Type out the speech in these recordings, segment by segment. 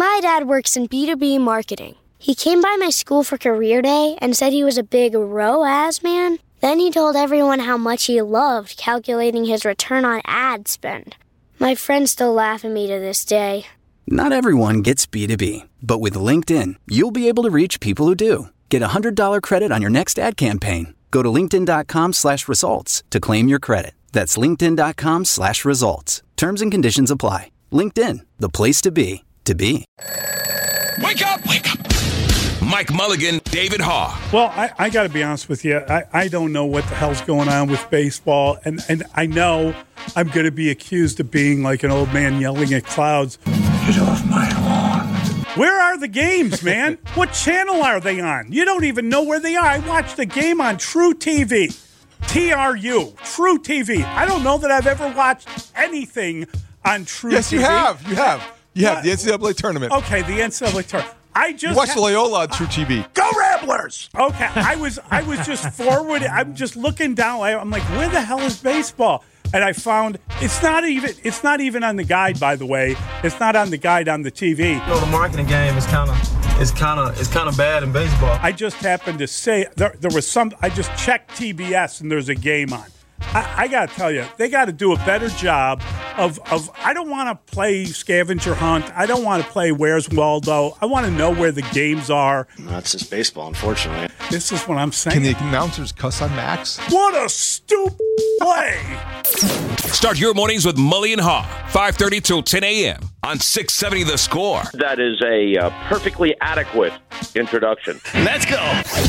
My dad works in B2B marketing. He came by my school for career day and said he was a big ROAS man. Then he told everyone how much he loved calculating his return on ad spend. My friends still laugh at me to this day. Not everyone gets B2B, but with LinkedIn, you'll be able to reach people who do. Get a $100 credit on your next ad campaign. Go to linkedin.com/results to claim your credit. That's linkedin.com/results. Terms and conditions apply. LinkedIn, the place to be, to be. Wake up! Wake up! Mike Mulligan, David Haugh. Well, I got to be honest with you. I don't know what the hell's going on with baseball. And I know I'm going to be accused of being like an old man yelling at clouds. Get off my lawn. Where are the games, man? What channel are they on? You don't even know where they are. I watched the game on True TV. TRU. True TV. I don't know that I've ever watched anything on True TV. Yes, you have. You have the NCAA tournament. Okay, the NCAA tournament. You watched Loyola on True TV. Go Ramblers! Okay, I was just forward. I'm just looking down. I'm like, where the hell is baseball? And I found it's not even on the guide. By the way, it's not on the guide on the TV. You know, the marketing game is kind of bad in baseball. I just happened to say there was some. I just checked TBS and there's a game on. I got to tell you, they got to do a better job of I don't want to play scavenger hunt. I don't want to play Where's Waldo. I want to know where the games are. That's just baseball, unfortunately. This is what I'm saying. Can the announcers cuss on Max? What a stupid play. Start your mornings with Mully and Haugh, 5:30 till 10 a.m. on 670 The Score. That is a perfectly adequate introduction. Let's go.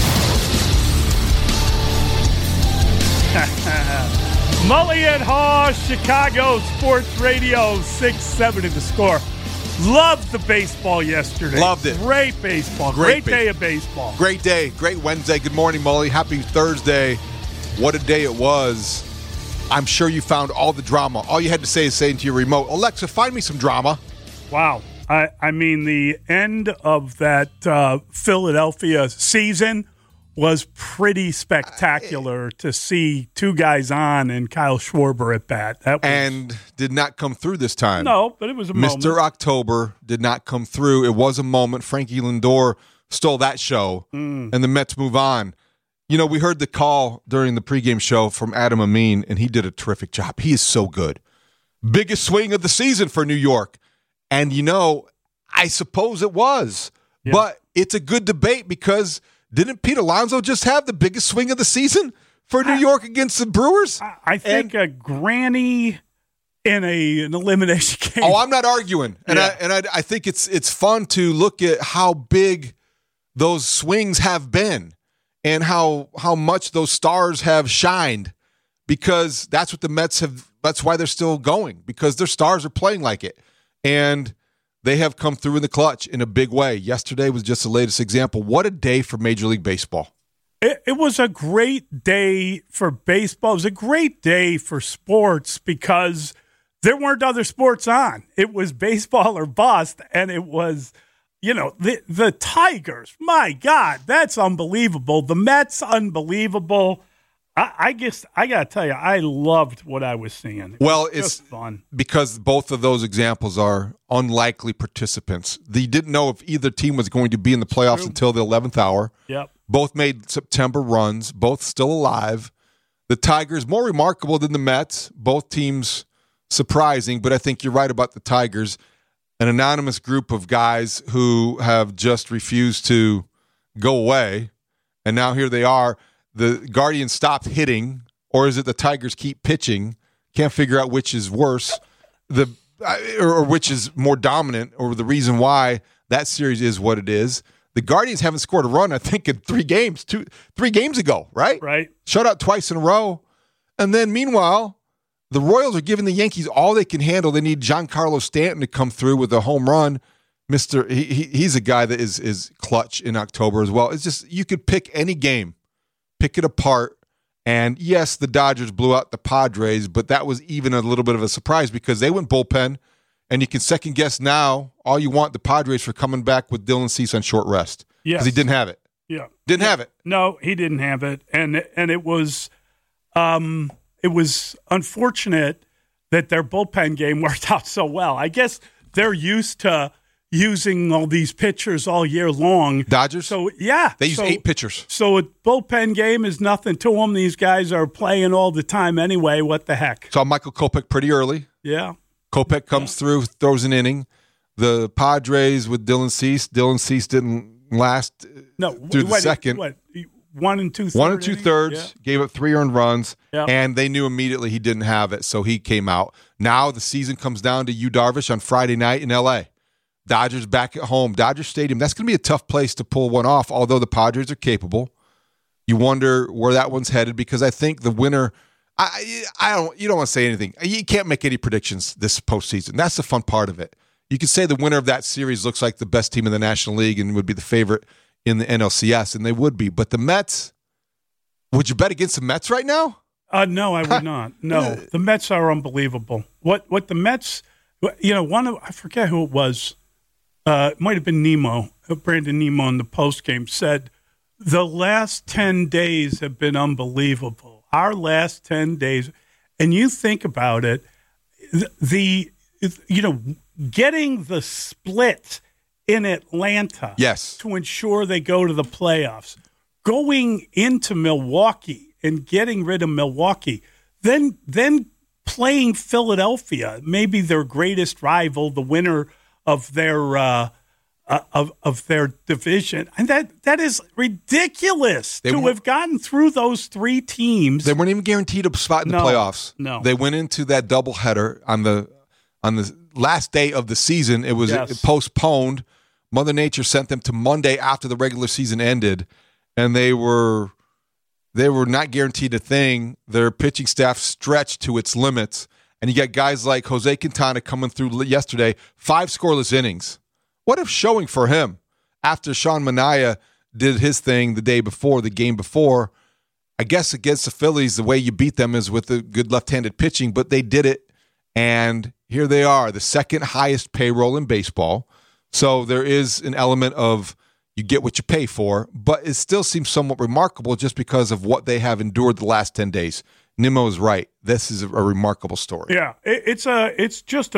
Mully and Haugh, Chicago Sports Radio, 670 The Score. Loved the baseball yesterday. Loved it. Great baseball. Great day of baseball. Great day. Great Wednesday. Good morning, Mully. Happy Thursday. What a day it was. I'm sure you found all the drama. All you had to say is say into your remote, Alexa, find me some drama. Wow. I mean, the end of that Philadelphia season was pretty spectacular to see two guys on and Kyle Schwarber at bat. And did not come through this time. No, but it was a moment. Mr. October did not come through. It was a moment. Frankie Lindor stole that show, and the Mets move on. You know, we heard the call during the pregame show from Adam Amin, and he did a terrific job. He is so good. Biggest swing of the season for New York. And, you know, I suppose it was. Yeah. But it's a good debate because didn't Pete Alonso just have the biggest swing of the season for New York against the Brewers? I think a granny in an elimination game. Oh, I'm not arguing. And I think it's fun to look at how big those swings have been and how much those stars have shined, because that's what the Mets have. That's why they're still going, because their stars are playing like it. And they have come through in the clutch in a big way. Yesterday was just the latest example. What a day for Major League Baseball. It was a great day for baseball. It was a great day for sports because there weren't other sports on. It was baseball or bust, and it was, you know, the Tigers. My God, that's unbelievable. The Mets, unbelievable. I guess I got to tell you, I loved what I was seeing. It's fun because both of those examples are unlikely participants. They didn't know if either team was going to be in the playoffs until the 11th hour. Yep. Both made September runs, both still alive. The Tigers, more remarkable than the Mets. Both teams surprising, but I think you're right about the Tigers. An anonymous group of guys who have just refused to go away, and now here they are. The Guardians stopped hitting, or is it the Tigers keep pitching? Can't figure out which is worse, or which is more dominant, or the reason why that series is what it is. The Guardians haven't scored a run, I think, in 3 games, 3 games ago, right? Right. Shut out twice in a row. And then, meanwhile, the Royals are giving the Yankees all they can handle. They need Giancarlo Stanton to come through with a home run. He's a guy that is clutch in October as well. It's just, you could pick any game. Pick it apart, and yes, the Dodgers blew out the Padres, but that was even a little bit of a surprise because they went bullpen, and you can second guess now all you want the Padres for coming back with Dylan Cease on short rest because he didn't have it. Yeah, didn't have it. No, he didn't have it, and it was unfortunate that their bullpen game worked out so well. I guess they're used to using all these pitchers all year long. Dodgers? So, yeah. They use 8 pitchers. So a bullpen game is nothing to them. These guys are playing all the time anyway. What the heck? Saw Michael Kopech pretty early. Yeah. Kopech comes through, throws an inning. The Padres with Dylan Cease. Dylan Cease didn't last through the second. 1 2/3. 1 2/3, yeah. Gave up 3 earned runs, Yeah. and they knew immediately he didn't have it, so he came out. Now the season comes down to Yu Darvish on Friday night in L.A. Dodgers back at home. Dodger Stadium. That's going to be a tough place to pull one off, although the Padres are capable. You wonder where that one's headed because I think the winner you don't want to say anything. You can't make any predictions this postseason. That's the fun part of it. You could say the winner of that series looks like the best team in the National League and would be the favorite in the NLCS, and they would be. But the Mets, would you bet against the Mets right now? No, I would not. No, the Mets are unbelievable. What the Mets, I forget who it was. It might have been Brandon Nimmo in the postgame said, the last 10 days have been unbelievable. Our last 10 days. And you think about it, getting the split in Atlanta to ensure they go to the playoffs, going into Milwaukee and getting rid of Milwaukee, then playing Philadelphia, maybe their greatest rival, the winner of their division, and that is ridiculous to have gotten through those 3 teams. They weren't even guaranteed a spot in the playoffs. No, they went into that doubleheader on the last day of the season. It was postponed. Mother Nature sent them to Monday after the regular season ended, and they were not guaranteed a thing. Their pitching staff stretched to its limits. And you got guys like Jose Quintana coming through yesterday, 5 scoreless innings. What a showing for him after Sean Manaea did his thing the game before. I guess against the Phillies, the way you beat them is with the good left-handed pitching, but they did it, and here they are, the second highest payroll in baseball. So there is an element of you get what you pay for, but it still seems somewhat remarkable just because of what they have endured the last 10 days. Nimmo is right. This is a remarkable story. Yeah, it's just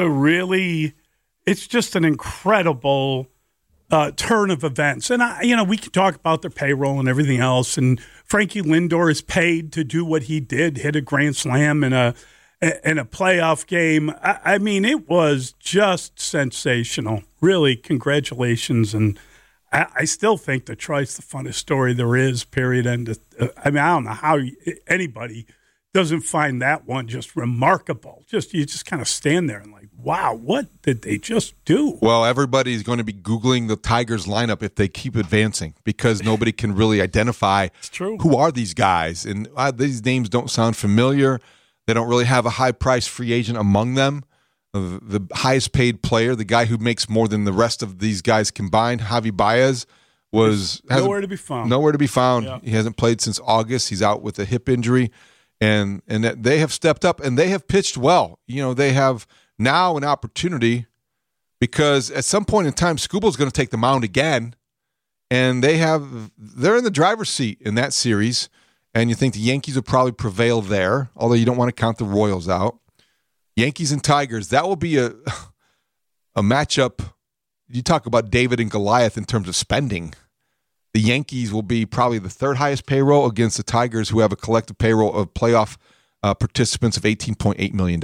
an incredible turn of events. And we can talk about their payroll and everything else. And Frankie Lindor is paid to do what he did, hit a grand slam in a playoff game. I mean, it was just sensational. Really, congratulations. And I still think Detroit's the funnest story there is, period. And I don't know how anybody doesn't find that one just remarkable. You just kind of stand there and like, wow, what did they just do? Well, everybody's going to be Googling the Tigers lineup if they keep advancing because nobody can really identify who are these guys. And these names don't sound familiar. They don't really have a high-priced free agent among them. The highest paid player, the guy who makes more than the rest of these guys combined, Javi Baez, was nowhere to be found. Nowhere to be found. Yeah. He hasn't played since August. He's out with a hip injury. And they have stepped up, and they have pitched well. They have now an opportunity because at some point in time, Skubal's going to take the mound again, and they're in the driver's seat in that series, and you think the Yankees will probably prevail there, although you don't want to count the Royals out. Yankees and Tigers, that will be a matchup. You talk about David and Goliath in terms of spending. The Yankees will be probably the 3rd highest payroll against the Tigers, who have a collective payroll of playoff participants of $18.8 million.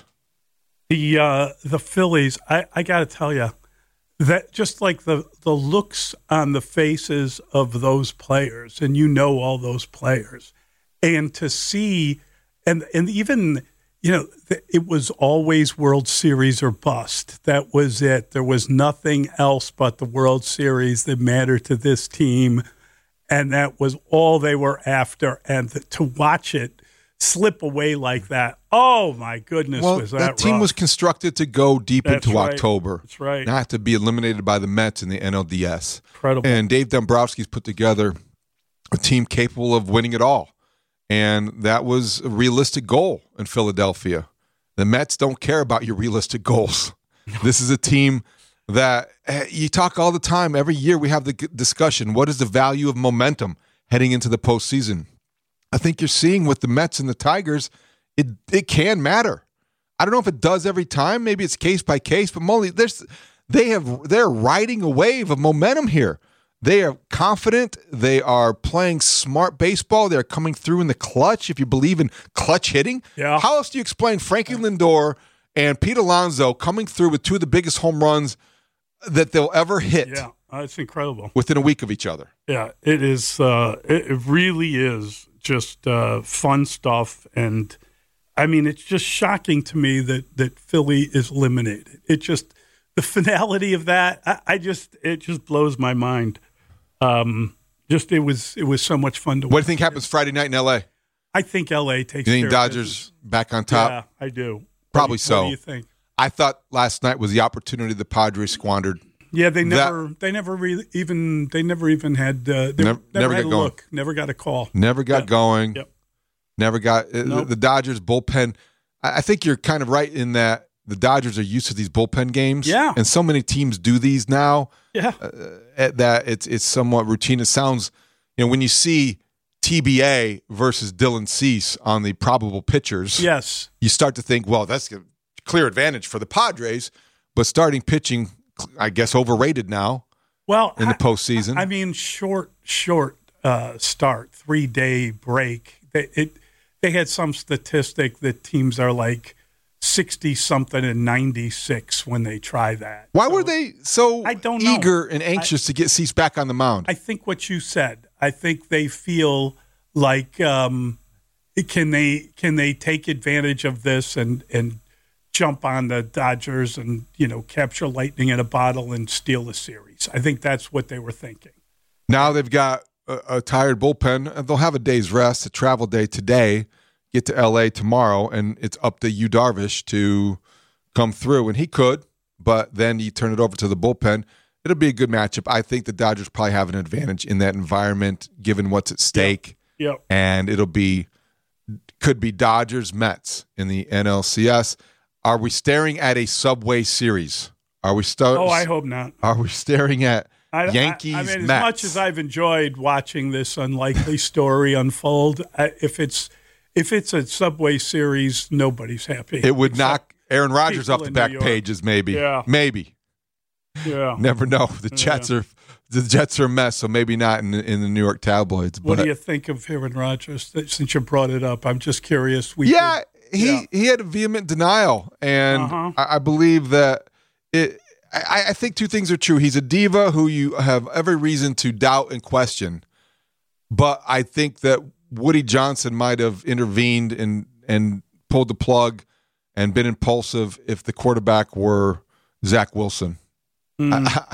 The Phillies, I got to tell you, that just like the looks on the faces of those players, and all those players, and to see, and even, it was always World Series or bust. That was it. There was nothing else but the World Series that mattered to this team, and that was all they were after. And to watch it slip away like that, oh my goodness, was that team rough. was constructed to go deep into October. That's right. Not to be eliminated by the Mets in the NLDS. Incredible. And Dave Dombrowski's put together a team capable of winning it all. And that was a realistic goal in Philadelphia. The Mets don't care about your realistic goals. This is a team that you talk all the time. Every year we have the discussion, what is the value of momentum heading into the postseason? I think you're seeing with the Mets and the Tigers, it can matter. I don't know if it does every time. Maybe it's case by case. But Molly, they're riding a wave of momentum here. They are confident. They are playing smart baseball. They're coming through in the clutch, if you believe in clutch hitting. Yeah. How else do you explain Frankie Lindor and Pete Alonso coming through with two of the biggest home runs that they'll ever hit? Yeah, it's incredible. Within a week of each other. Yeah, it is. It really is just fun stuff. And, I mean, it's just shocking to me that Philly is eliminated. It just, the finality of that, it just blows my mind. It was so much fun to watch. What do you think happens Friday night in L.A.? I think L.A. takes. You think care Dodgers back on top? Yeah, I do. Probably so. What do you think? I thought last night was the opportunity the Padres squandered. Yeah, they never even had never had a look, never got a call, never got going. Yep. Never got the Dodgers bullpen. I think you're kind of right in that the Dodgers are used to these bullpen games. Yeah, and so many teams do these now. Yeah, that it's somewhat routine. It sounds, when you see TBA versus Dylan Cease on the probable pitchers, yes, you start to think, well, that's a clear advantage for the Padres. But starting pitching, I guess, overrated now. Well, in the postseason, I mean, short start, 3-day break. They had some statistic that teams are like 60-something and 96 when they try that. Why were they so eager and anxious to get Cease back on the mound? I think what you said. I think they feel like can they take advantage of this and jump on the Dodgers and capture lightning in a bottle and steal the series. I think that's what they were thinking. Now they've got a tired bullpen. They'll have a day's rest, a travel day today, get to L.A. tomorrow, and it's up to Yu Darvish to come through. And he could, but then you turn it over to the bullpen. It'll be a good matchup. I think the Dodgers probably have an advantage in that environment, given what's at stake. Yep. And could be Dodgers-Mets in the NLCS. Are we staring at a Subway Series? I hope not. Are we staring at Yankees, I mean, as Mets? much as I've enjoyed watching this unlikely story unfold, if it's a Subway Series, nobody's happy. It would knock Aaron Rodgers off the back pages, maybe. Yeah. Maybe. Yeah. Never know. The Jets are a mess, so maybe not in the New York tabloids. What do you think of Aaron Rodgers? Since you brought it up, I'm just curious. He had a vehement denial, and I believe that I think two things are true. He's a diva who you have every reason to doubt and question, but I think that Woody Johnson might have intervened and pulled the plug and been impulsive if the quarterback were Zach Wilson. Do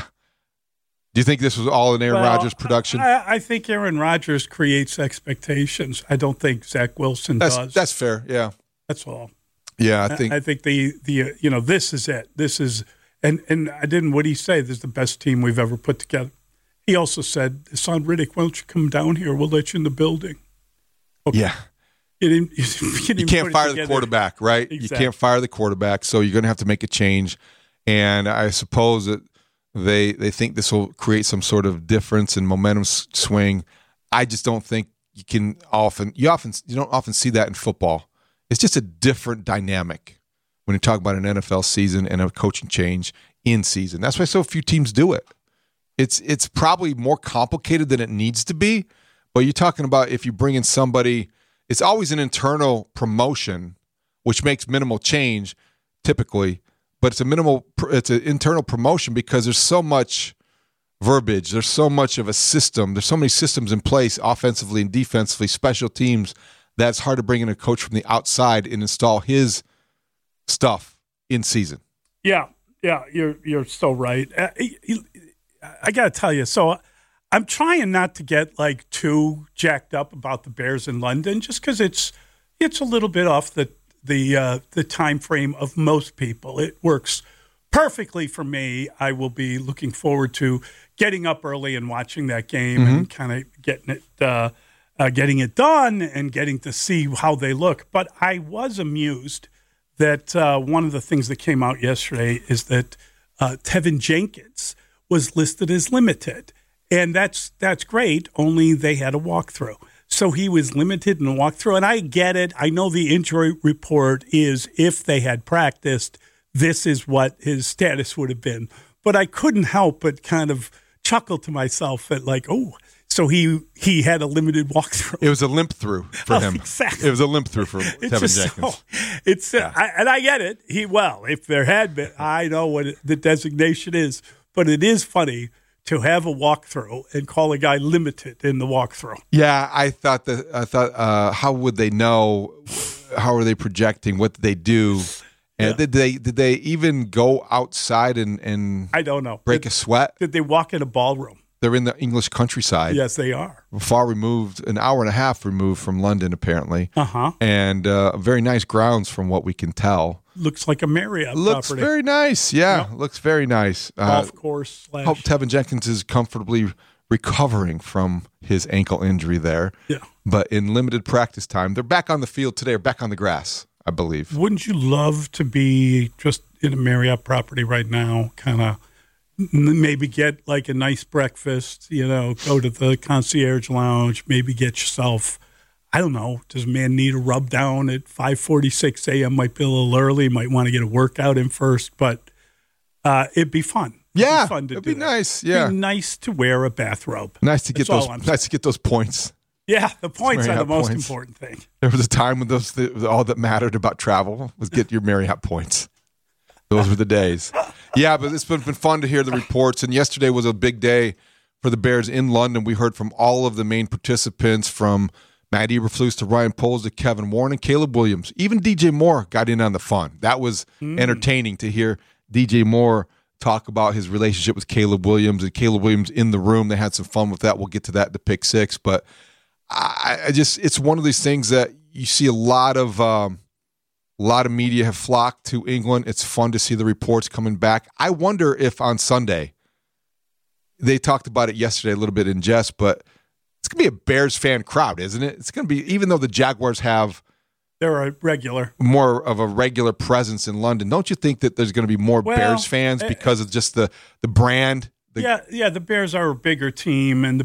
you think this was all in Aaron Rodgers' production? I think Aaron Rodgers creates expectations. I don't think Zach Wilson does. That's fair. Yeah, that's all. Yeah, I think the this is it. This is and what did he say? This is the best team we've ever put together. He also said, "Son Riddick, why don't you come down here? We'll let you in the building." Okay. Yeah. You can't fire the quarterback, right? Exactly. You can't fire the quarterback, so you're going to have to make a change. And I suppose that they think this will create some sort of difference and momentum swing. I just don't think you don't often see that in football. It's just a different dynamic when you talk about an NFL season and a coaching change in season. That's why so few teams do it. It's probably more complicated than it needs to be. But you're talking about if you bring in somebody, it's always an internal promotion, which makes minimal change typically. But it's an internal promotion because there's so much verbiage. There's so much of a system. There's so many systems in place offensively and defensively, special teams, that's hard to bring in a coach from the outside and install his stuff in season. Yeah, you're so right. I got to tell you, so I'm trying not to get like too jacked up about the Bears in London, just because it's a little bit off the time frame of most people. It works perfectly for me. I will be looking forward to getting up early and watching that game and kind of getting it done and getting to see how they look. But I was amused that one of the things that came out yesterday is that Tevin Jenkins was listed as limited. And that's great, only they had a walkthrough. So he was limited in a walkthrough. And I get it. I know the injury report is if they had practiced, this is what his status would have been. but I couldn't help but kind of chuckle to myself at like, oh, so he had a limited walkthrough. It was a limp through for him. Exactly. It was a limp through for Tevin Jenkins. And I get it. If there had been, I know what the designation is, but it is funny to have a walkthrough and call a guy limited in the walkthrough. Yeah, I thought how would they know? How are they projecting? What did they do? And did they even go outside and I don't know. Break a sweat? Did they walk in a ballroom? They're in the English countryside. Yes, they are. Far removed, an hour and a half removed from London, apparently. Uh-huh. And very nice grounds from what we can tell. Looks like a Marriott Looks property. very nice. Yeah, looks very nice. Golf course. Hope Tevin Jenkins is comfortably recovering from his ankle injury there. Yeah. But in limited practice time, they're back on the field today, or back on the grass, I believe. Wouldn't you love to be just in a Marriott property right now, kind of maybe get like a nice breakfast, go to the concierge lounge, maybe get yourself, I don't know, does a man need a rub down at 5:46 a.m.? Might be a little early, might want to get a workout in first, but it'd be fun. Yeah, it'd be nice. Yeah, it'd be nice to wear a bathrobe. Nice to get those points. Yeah, the points are the most points. important thing. There was a time when all that mattered about travel was get your Marriott points. Those were the days. Yeah, but it's been fun to hear the reports. And yesterday was a big day for the Bears in London. We heard from all of the main participants, from Matt Eberflus to Ryan Poles to Kevin Warren and Caleb Williams. Even DJ Moore got in on the fun. That was entertaining to hear DJ Moore talk about his relationship with Caleb Williams, and Caleb Williams in the room. They had some fun with that. We'll get to that in the pick six. But it's one of these things that you see a lot of media have flocked to England. It's fun to see the reports coming back. I wonder if on Sunday, they talked about it yesterday a little bit in jest, but it's going to be a Bears fan crowd, isn't it? It's going to be, even though the Jaguars have more of a regular presence in London, don't you think that there's going to be more Bears fans because of just the brand? The Bears are a bigger team, and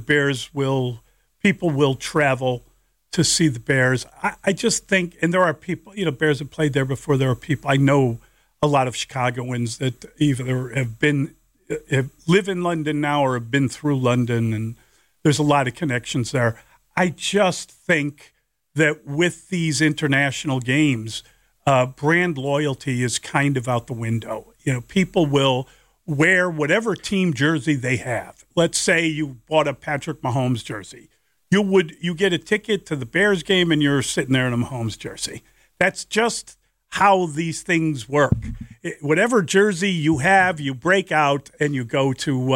people will travel to see the Bears. I just think, and there are people, Bears have played there before. There are people, I know a lot of Chicagoans that either have live in London now or have been through London, and there's a lot of connections there. I just think that with these international games, brand loyalty is kind of out the window. People will wear whatever team jersey they have. Let's say you bought a Patrick Mahomes jersey. You get a ticket to the Bears game and you're sitting there in a Mahomes jersey. That's just how these things work. Whatever jersey you have, you break out and you go to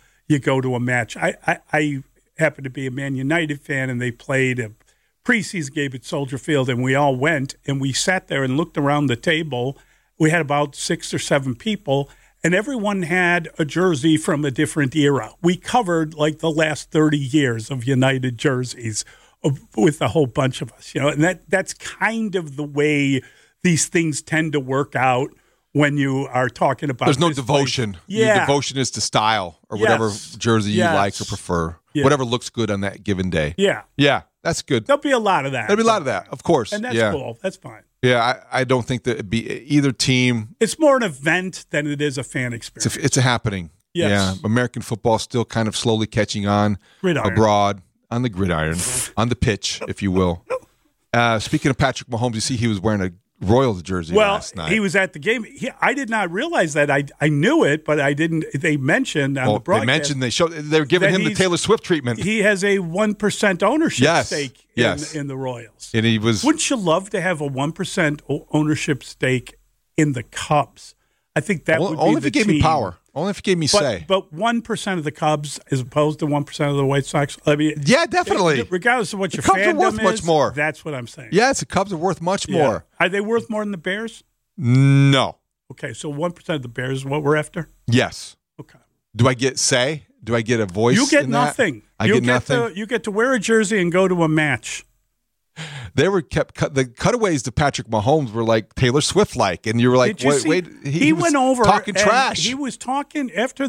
a match. I happen to be a Man United fan, and they played a preseason game at Soldier Field, and we all went and we sat there and looked around the table. We had about 6 or 7 people, and everyone had a jersey from a different era. We covered like the last 30 years of United jerseys with a whole bunch of us, and that's kind of the way these things tend to work out when you are talking about. There's no devotion. Your devotion is to style or whatever jersey you like or prefer. Yeah. Whatever looks good on that given day. Yeah, that's good. There'll be a lot of that. There'll be a lot of that, of course. And that's cool. That's fine. Yeah, I don't think that it'd be either team. It's more an event than it is a fan experience. It's a happening. Yes. Yeah, American football still kind of slowly catching on abroad, on the gridiron, on the pitch, if you will. Speaking of Patrick Mahomes, you see he was wearing a Royals jersey last night. He was at the game. I did not realize that. I knew it, but I didn't. They mentioned on the broadcast. They were giving him the Taylor Swift treatment. He has a 1% ownership stake in the Royals. And he was. Wouldn't you love to have a 1% ownership stake in the Cubs? I think that would be only if it gave me power. Only if it gave me say. But 1% of the Cubs as opposed to 1% of the White Sox. I mean, yeah, definitely. Regardless of what your Cubs fandom are worth much more. That's what I'm saying. Yes, the Cubs are worth much more. Are they worth more than the Bears? No. Okay, so 1% of the Bears is what we're after? Yes. Okay. Do I get say? Do I get a voice? You get nothing. I get nothing. You get to wear a jersey and go to a match. They were the cutaways to Patrick Mahomes were like Taylor Swift like, and you were like, wait. He went over talking trash. He was talking after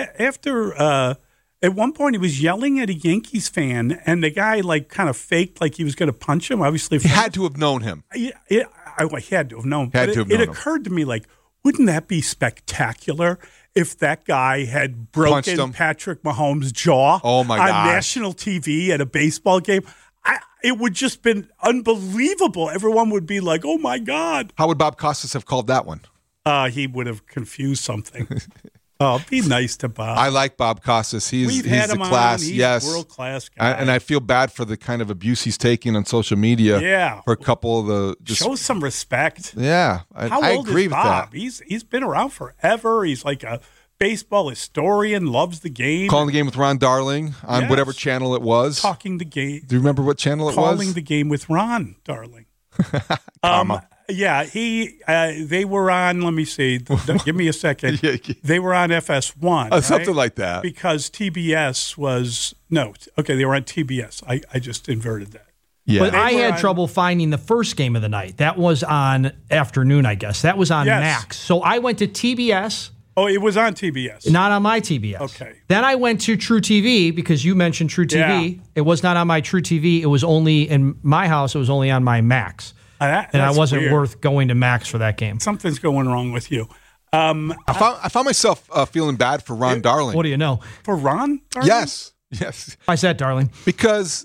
at one point he was yelling at a Yankees fan, and the guy like kind of faked like he was going to punch him. Obviously, he had to have known him. I had to have known. It occurred to me like, wouldn't that be spectacular if that guy had broken Patrick Mahomes' jaw on national TV at a baseball game. It would just been unbelievable. Everyone would be like, "Oh my God!" How would Bob Costas have called that one? He would have confused something. Oh, be nice to Bob. I like Bob Costas. He's had the him class. He's yes, a world-class guy. And I feel bad for the kind of abuse he's taking on social media. Yeah, for a couple of the show some respect. Yeah, I agree with Bob? that. He's been around forever. He's like a baseball historian. Loves the game. Calling the game with Ron Darling on whatever channel it was. Talking the game. Do you remember what channel it was? Calling the game with Ron Darling. Yeah, they were on, let me see, give me a second. They were on FS1. Right? Something like that. Because TBS was, they were on TBS. I just inverted that. Yeah. But I had trouble finding the first game of the night. That was on afternoon, I guess. That was on Max. So I went to TBS. Oh, it was on TBS. Not on my TBS. Okay. Then I went to True TV because you mentioned True TV. Yeah. It was not on my True TV. It was only, in my house, it was only on my Max. And I wasn't worth going to Max for that game. Something's going wrong with you. I found myself feeling bad for Ron Darling. What do you know? For Ron Darling? Yes. Why is that, Darling? Because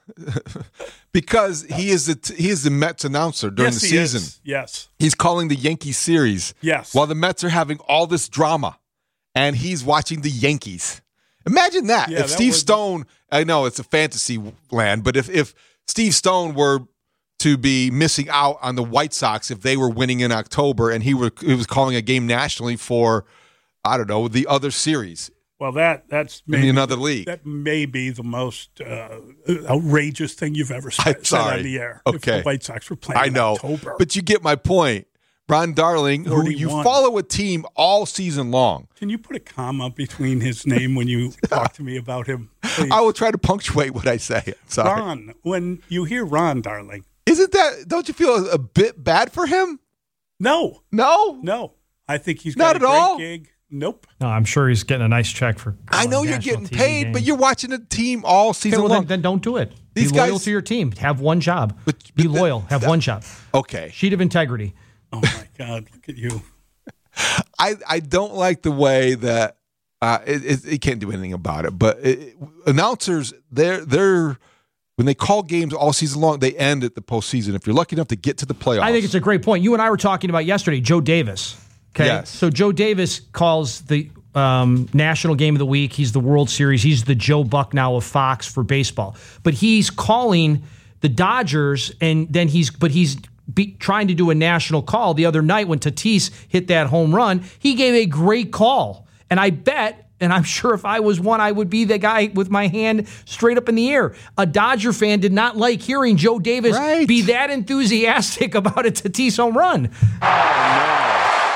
he is the Mets announcer during the season. Yes. He's calling the Yankees series. Yes. While the Mets are having all this drama, and he's watching the Yankees. Imagine that. If Steve Stone, I know it's a fantasy land, but if Steve Stone were to be missing out on the White Sox if they were winning in October, and he was calling a game nationally for, I don't know, the other series. Well, that's maybe in another league. That may be the most outrageous thing you've ever said on the air. Okay. If the White Sox were playing in October. But you get my point. Ron Darling, 41. Who you follow a team all season long. Can you put a comma between his name when you talk to me about him, please? I will try to punctuate what I say. Sorry. Ron, when you hear Ron Darling. Don't you feel a bit bad for him? No. I think he's got a great gig. Nope. No, I'm sure he's getting a nice check for. I know you're getting paid, but you're watching a team all season long. Then don't do it. Be loyal to your team. Have one job. Be loyal. Have one job. Okay. Sheet of integrity. Oh my God! Look at you. I don't like the way that it can't do anything about it. But announcers, they're when they call games all season long, they end at the postseason. If you're lucky enough to get to the playoffs, I think it's a great point. You and I were talking about yesterday, Joe Davis. Okay, yes. So Joe Davis calls the National Game of the Week. He's the World Series. He's the Joe Buck now of Fox for baseball. But he's calling the Dodgers, and then he's trying to do a national call. The other night when Tatis hit that home run, he gave a great call. And I bet, and I'm sure if I was one, I would be the guy with my hand straight up in the air. A Dodger fan did not like hearing Joe Davis be that enthusiastic about a Tatis home run. Oh, no.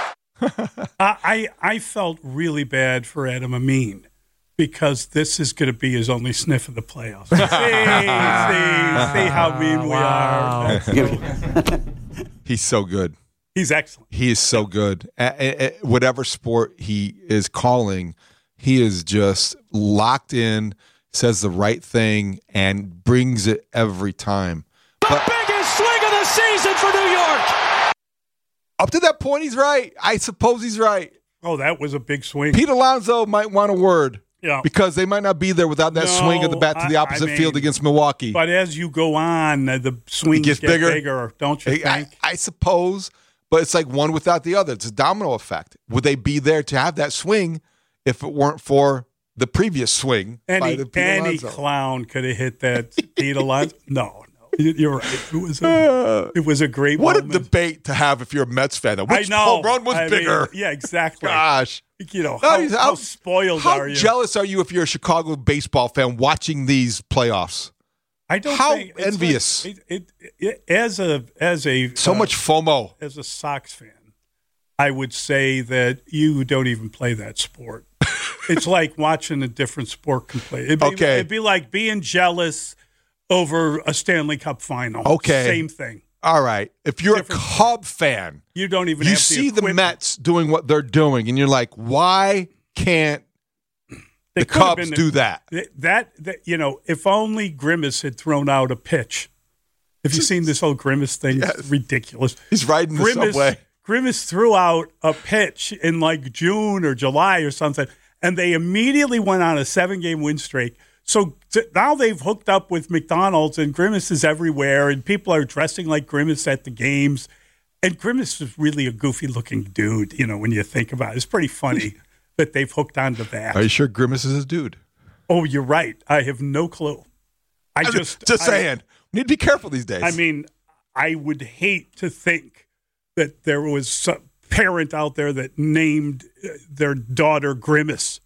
I felt really bad for Adam Amin because this is going to be his only sniff of the playoffs. See how mean we are. He's so good. He's excellent. He is so good. At whatever sport he is calling, he is just locked in, says the right thing, and brings it every time. The biggest swing of the season for New York. Up to that point, he's right. I suppose he's right. Oh, that was a big swing. Pete Alonso might want a word. Yeah. Because they might not be there without that swing of the bat to the opposite field against Milwaukee. But as you go on, the swings get bigger, don't you think? I suppose, but it's like one without the other. It's a domino effect. Would they be there to have that swing if it weren't for the previous swing? Any clown could have hit that Pete Alonso. No. You're right. It was a great moment. What a debate to have if you're a Mets fan. Which home run was bigger? Yeah, exactly. Gosh. You know, how spoiled are you? How jealous are you if you're a Chicago baseball fan watching these playoffs? I don't how think envious. As a so much FOMO. As a Sox fan, I would say that you don't even play that sport. It's like watching a different sport completely. It'd be like being jealous over a Stanley Cup final. Okay. Same thing. All right. If you're a Cub fan, you don't even you have see the Mets doing what they're doing, and you're like, why can't the Cubs do that? That if only Grimace had thrown out a pitch. Have you seen this whole Grimace thing? Yes. It's ridiculous. He's riding the subway. Grimace threw out a pitch in like June or July or something, and they immediately went on a 7-game win streak. So now they've hooked up with McDonald's, and Grimace is everywhere, and people are dressing like Grimace at the games. And Grimace is really a goofy-looking dude, when you think about it. It's pretty funny that they've hooked onto that. Are you sure Grimace is a dude? Oh, you're right. I have no clue. Just saying. We need to be careful these days. I mean, I would hate to think that there was some parent out there that named their daughter Grimace.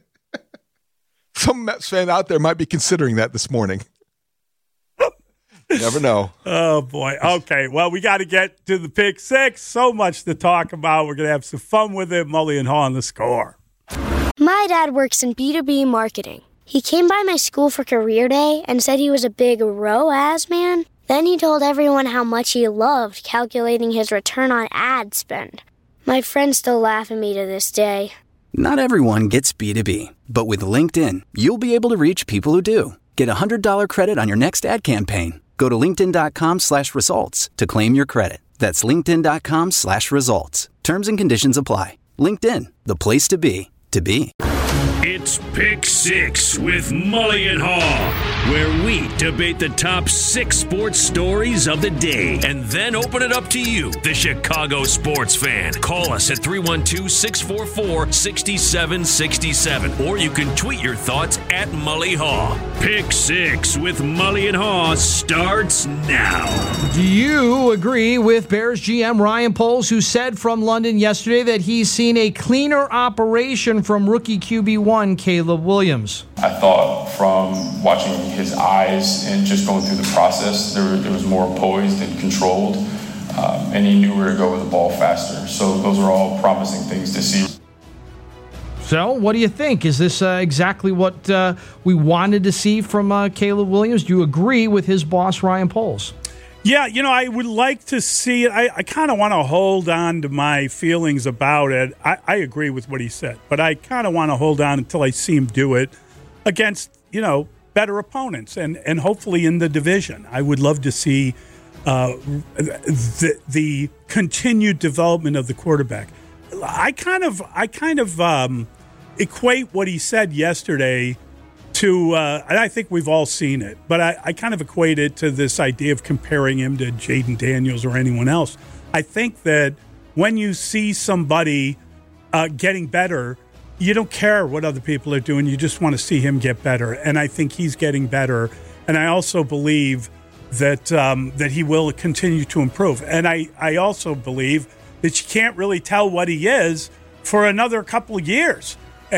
Some Mets fan out there might be considering that this morning. You never know. Oh, boy. Okay, well, we got to get to the pick six. So much to talk about. We're going to have some fun with it. Mully and Haw on The Score. My dad works in B2B marketing. He came by my school for career day and said he was a big ROAS man. Then he told everyone how much he loved calculating his return on ad spend. My friends still laugh at me to this day. Not everyone gets B2B, but with LinkedIn, you'll be able to reach people who do. Get a $100 credit on your next ad campaign. Go to linkedin.com/results to claim your credit. That's linkedin.com/results. Terms and conditions apply. LinkedIn, the place to be, to be. It's Pick Six with Mully and Haw, where we debate the top 6 sports stories of the day and then open it up to you, the Chicago sports fan. Call us at 312-644-6767, or you can tweet your thoughts at Mully Haw. Pick Six with Mully and Haw starts now. Do you agree with Bears GM Ryan Poles, who said from London yesterday that he's seen a cleaner operation from rookie QB1 Caleb Williams? I thought from watching his eyes and just going through the process, there was more poised and controlled, and he knew where to go with the ball faster. So those are all promising things to see. So what do you think? Is this exactly what we wanted to see from Caleb Williams? Do you agree with his boss, Ryan Poles? Yeah, I would like to see it. I kind of want to hold on to my feelings about it. I agree with what he said, but I kind of want to hold on until I see him do it against, better opponents and hopefully in the division. I would love to see the continued development of the quarterback. I kind of equate what he said yesterday to, and I think we've all seen it, but I kind of equate it to this idea of comparing him to Jaden Daniels or anyone else. I think that when you see somebody getting better, you don't care what other people are doing. You just want to see him get better, and I think he's getting better. And I also believe that that he will continue to improve. And I also believe that you can't really tell what he is for another couple of years.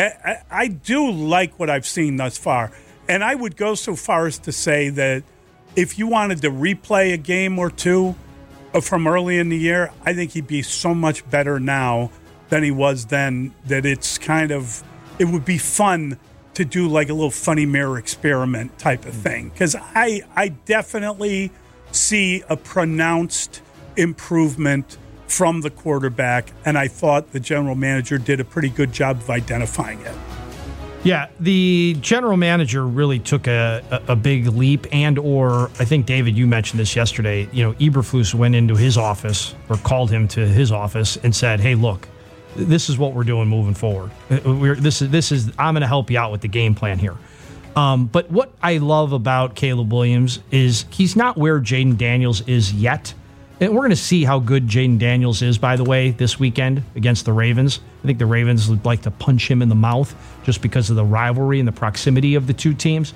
I do like what I've seen thus far. And I would go so far as to say that if you wanted to replay a game or two from early in the year, I think he'd be so much better now than he was then, that it would be fun to do like a little funny mirror experiment type of thing. Because I definitely see a pronounced improvement from the quarterback, and I thought the general manager did a pretty good job of identifying it. Yeah, the general manager really took a big leap, or I think, David, you mentioned this yesterday. Eberflus went into his office or called him to his office and said, "Hey, look, this is what we're doing moving forward. This is I'm going to help you out with the game plan here." But what I love about Caleb Williams is he's not where Jaden Daniels is yet. And we're going to see how good Jaden Daniels is, by the way, this weekend against the Ravens. I think the Ravens would like to punch him in the mouth just because of the rivalry and the proximity of the two teams.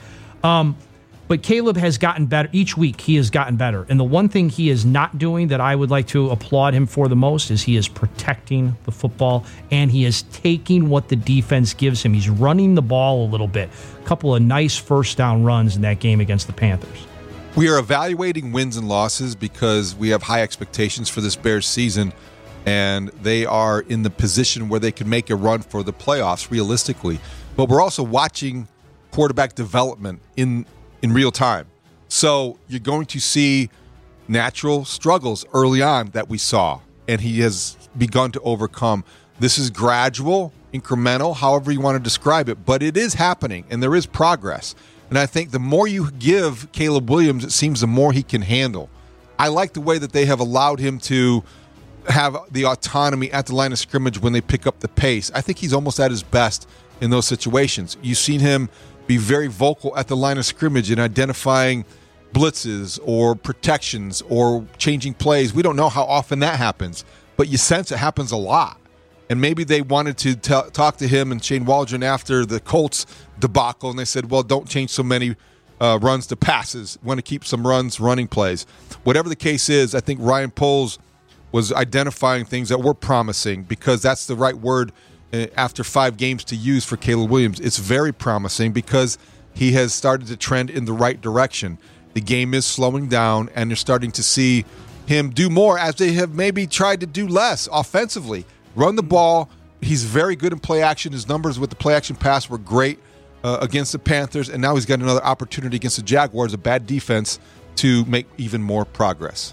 But Caleb has gotten better. Each week he has gotten better. And the one thing he is not doing that I would like to applaud him for the most is he is protecting the football, and he is taking what the defense gives him. He's running the ball a little bit. A couple of nice first down runs in that game against the Panthers. We are evaluating wins and losses because we have high expectations for this Bears season, and they are in the position where they can make a run for the playoffs realistically. But we're also watching quarterback development in real time. So you're going to see natural struggles early on that we saw, and he has begun to overcome. This is gradual, incremental, however you want to describe it, but it is happening, and there is progress. And I think the more you give Caleb Williams, it seems the more he can handle. I like the way that they have allowed him to have the autonomy at the line of scrimmage when they pick up the pace. I think he's almost at his best in those situations. You've seen him be very vocal at the line of scrimmage in identifying blitzes or protections or changing plays. We don't know how often that happens, but you sense it happens a lot. And maybe they wanted to talk to him and Shane Waldron after the Colts debacle, and they said, well, don't change so many runs to passes. Want to keep some running plays. Whatever the case is, I think Ryan Poles was identifying things that were promising, because that's the right word after 5 games to use for Caleb Williams. It's very promising because he has started to trend in the right direction. The game is slowing down, and you're starting to see him do more as they have maybe tried to do less offensively. Run the ball. He's very good in play action. His numbers with the play action pass were great against the Panthers, and now he's got another opportunity against the Jaguars, a bad defense, to make even more progress.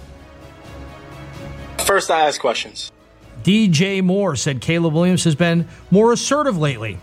First, I ask questions. DJ Moore said Caleb Williams has been more assertive lately.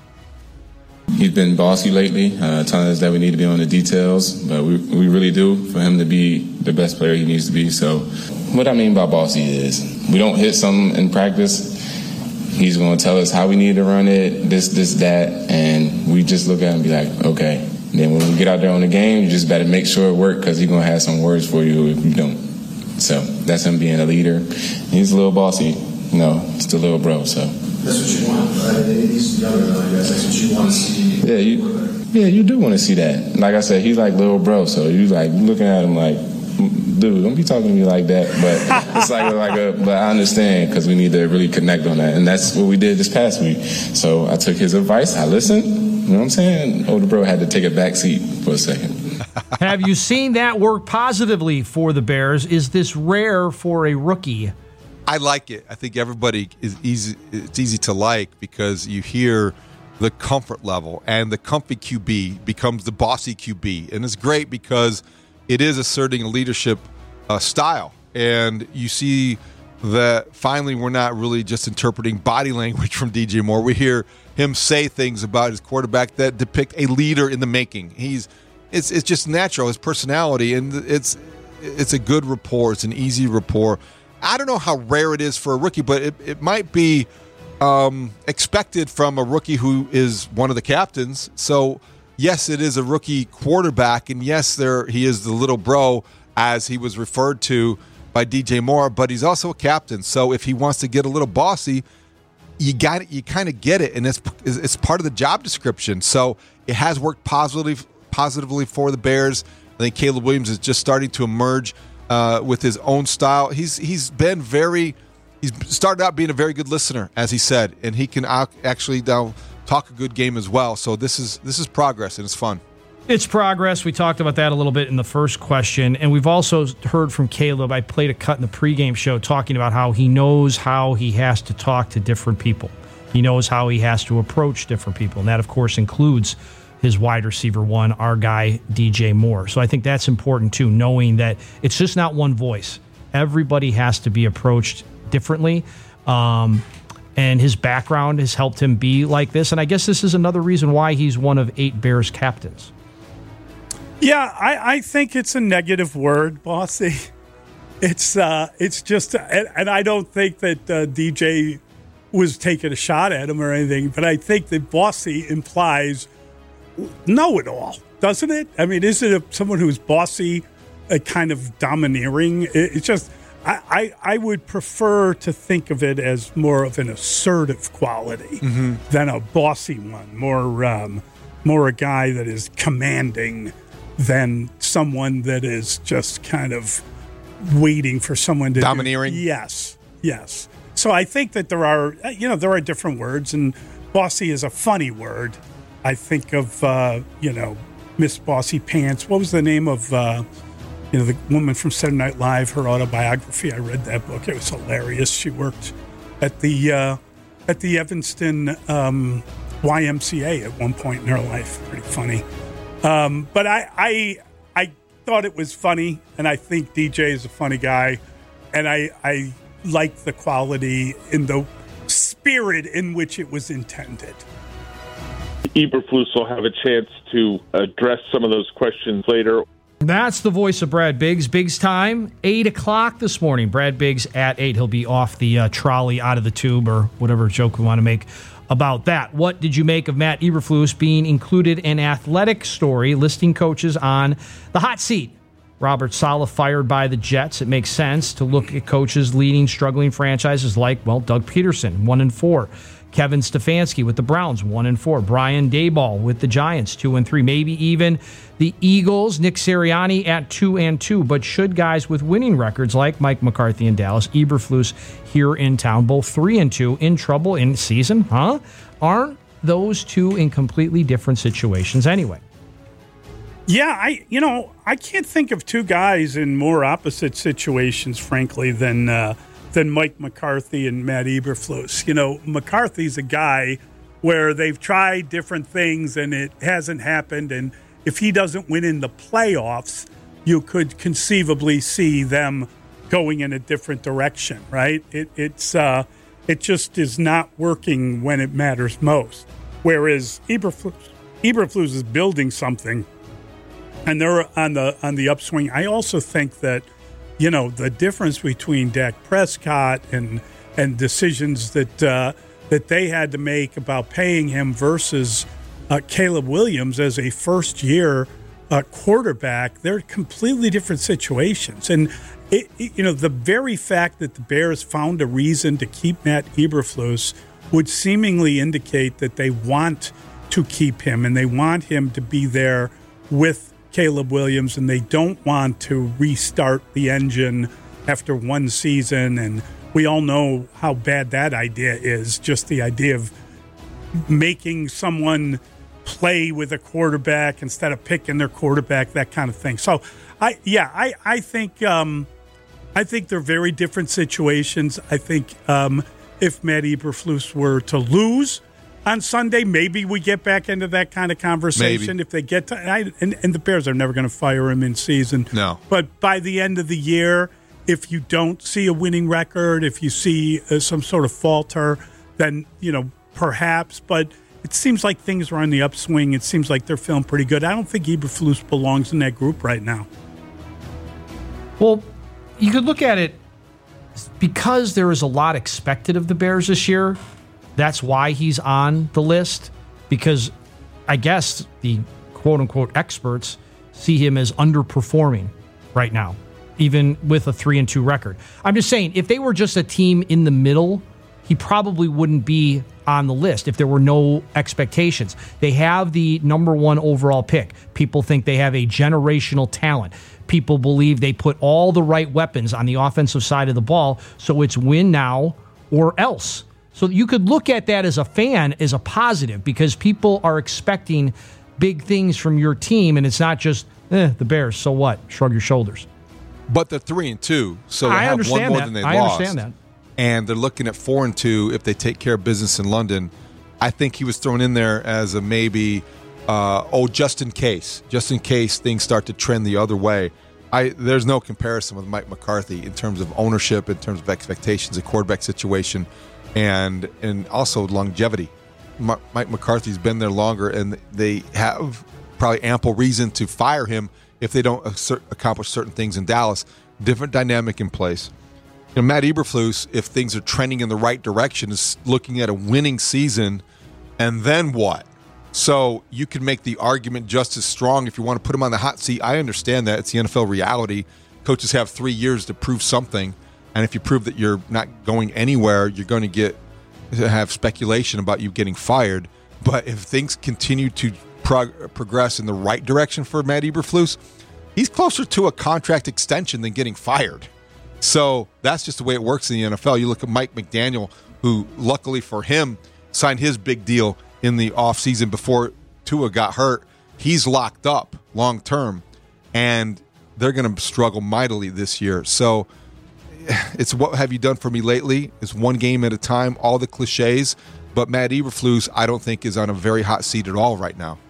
He's been bossy lately, telling us that we need to be on the details, but we really do for him to be the best player he needs to be. So what I mean by bossy is we don't hit something in practice, he's going to tell us how we need to run it, this, that, and we just look at it and be like, okay. And then when we get out there on the game, you just better make sure it works, because he's going to have some words for you if you don't. So that's him being a leader. He's a little bossy, just a little bro, so. That's what you want, right? He's younger than I guess. That's what you want to see. Yeah, you do want to see that. Like I said, he's like little bro, so you like looking at him like, dude, don't be talking to me like that. But it's but I understand, because we need to really connect on that, and that's what we did this past week. So I took his advice, I listened. You know what I'm saying? Older bro had to take a back seat for a second. Have you seen that work positively for the Bears? Is this rare for a rookie? I like it. I think everybody is easy. It's easy to like because you hear the comfort level, and the comfy QB becomes the bossy QB, and it's great because it is asserting a leadership style, and you see that finally we're not really just interpreting body language from DJ Moore. We hear him say things about his quarterback that depict a leader in the making. It's just natural, his personality, and it's a good rapport. It's an easy rapport. I don't know how rare it is for a rookie, but it might be expected from a rookie who is one of the captains. So, yes, it is a rookie quarterback, and yes, he is the little bro, as he was referred to by DJ Moore, but he's also a captain. So if he wants to get a little bossy, you kind of get it, and it's part of the job description. So it has worked positively for the Bears. I think Caleb Williams is just starting to emerge with his own style. He's started out being a very good listener, as he said, and he can actually now talk a good game as well. So this is progress, and it's fun. It's progress. We talked about that a little bit in the first question, and we've also heard from Caleb. I played a cut in the pregame show talking about how he knows how he has to talk to different people. He knows how he has to approach different people, and that, of course, includes his wide receiver one, our guy, DJ Moore. So I think that's important, too, knowing that it's just not one voice. Everybody has to be approached differently, and his background has helped him be like this, and I guess this is another reason why he's one of 8 Bears captains. Yeah, I think it's a negative word, bossy. It's just, and I don't think that DJ was taking a shot at him or anything, but I think that bossy implies know-it-all, doesn't it? I mean, is it someone who's bossy, kind of domineering? It's just, I would prefer to think of it as more of an assertive quality than a bossy one, more a guy that is commanding than someone that is just kind of waiting for someone to domineering. Yes. So I think that there are different words, and bossy is a funny word. I think of Miss Bossy Pants. What was the name of the woman from Saturday Night Live? Her autobiography. I read that book. It was hilarious. She worked at the Evanston YMCA at one point in her life. Pretty funny. But I thought it was funny, and I think DJ is a funny guy, and I like the quality in the spirit in which it was intended. Eberflus will have a chance to address some of those questions later. That's the voice of Brad Biggs. Biggs time, 8 o'clock this morning. Brad Biggs at 8. He'll be off the trolley, out of the tube, or whatever joke we want to make about that. What did you make of Matt Eberflus being included in Athletic Story listing coaches on the hot seat? Robert Saleh fired by the Jets. It makes sense to look at coaches leading struggling franchises like, well, Doug Peterson, 1-4. Kevin Stefanski with the Browns, 1-4. Brian Daboll with the Giants, 2-3. Maybe even the Eagles, Nick Sirianni at 2-2. But should guys with winning records like Mike McCarthy in Dallas, Eberflus here in town, both 3-2, in trouble in season? Huh? Aren't those two in completely different situations anyway? Yeah, I can't think of two guys in more opposite situations, frankly, than Mike McCarthy and Matt Eberflus. McCarthy's a guy where they've tried different things and it hasn't happened. And if he doesn't win in the playoffs, you could conceivably see them going in a different direction, right? It just is not working when it matters most. Whereas Eberflus is building something, and they're on the upswing. I also think that the difference between Dak Prescott and decisions that they had to make about paying him versus Caleb Williams as a first-year quarterback, they're completely different situations. And the very fact that the Bears found a reason to keep Matt Eberflus would seemingly indicate that they want to keep him and they want him to be there with Caleb Williams, and they don't want to restart the engine after one season. And we all know how bad that idea is, just the idea of making someone play with a quarterback instead of picking their quarterback, that kind of thing. So, I think they're very different situations. I think if Matt Eberflus were to lose on Sunday, maybe we get back into that kind of conversation. Maybe. If they get to, and the Bears are never going to fire him in season. No. But by the end of the year, if you don't see a winning record, if you see some sort of falter, then perhaps. But it seems like things are on the upswing. It seems like they're feeling pretty good. I don't think Eberflus belongs in that group right now. Well, you could look at it because there is a lot expected of the Bears this year. That's why he's on the list, because I guess the quote-unquote experts see him as underperforming right now, even with a 3-2 record. I'm just saying, if they were just a team in the middle, he probably wouldn't be on the list if there were no expectations. They have the number 1 overall pick. People think they have a generational talent. People believe they put all the right weapons on the offensive side of the ball, so it's win now or else. So you could look at that as a fan as a positive, because people are expecting big things from your team, and it's not just, the Bears, so what? Shrug your shoulders. But they're 3-2, so they have one more than they lost. I understand that. And they're looking at 4-2 if they take care of business in London. I think he was thrown in there as a maybe, just in case. Just in case things start to trend the other way. There's no comparison with Mike McCarthy in terms of ownership, in terms of expectations, a quarterback situation, and also longevity. Mike McCarthy's been there longer, and they have probably ample reason to fire him if they don't accomplish certain things in Dallas. Different dynamic in place. Matt Eberflus, if things are trending in the right direction, is looking at a winning season, and then what? So you can make the argument just as strong if you want to put him on the hot seat. I understand that. It's the NFL reality. Coaches have 3 years to prove something. And if you prove that you're not going anywhere, you're going to have speculation about you getting fired. But if things continue to progress in the right direction for Matt Eberflus, he's closer to a contract extension than getting fired. So that's just the way it works in the NFL. You look at Mike McDaniel, who luckily for him signed his big deal in the offseason before Tua got hurt. He's locked up long term, and they're going to struggle mightily this year. So it's what have you done for me lately? It's one game at a time, all the cliches. But Matt Eberflus, I don't think, is on a very hot seat at all right now.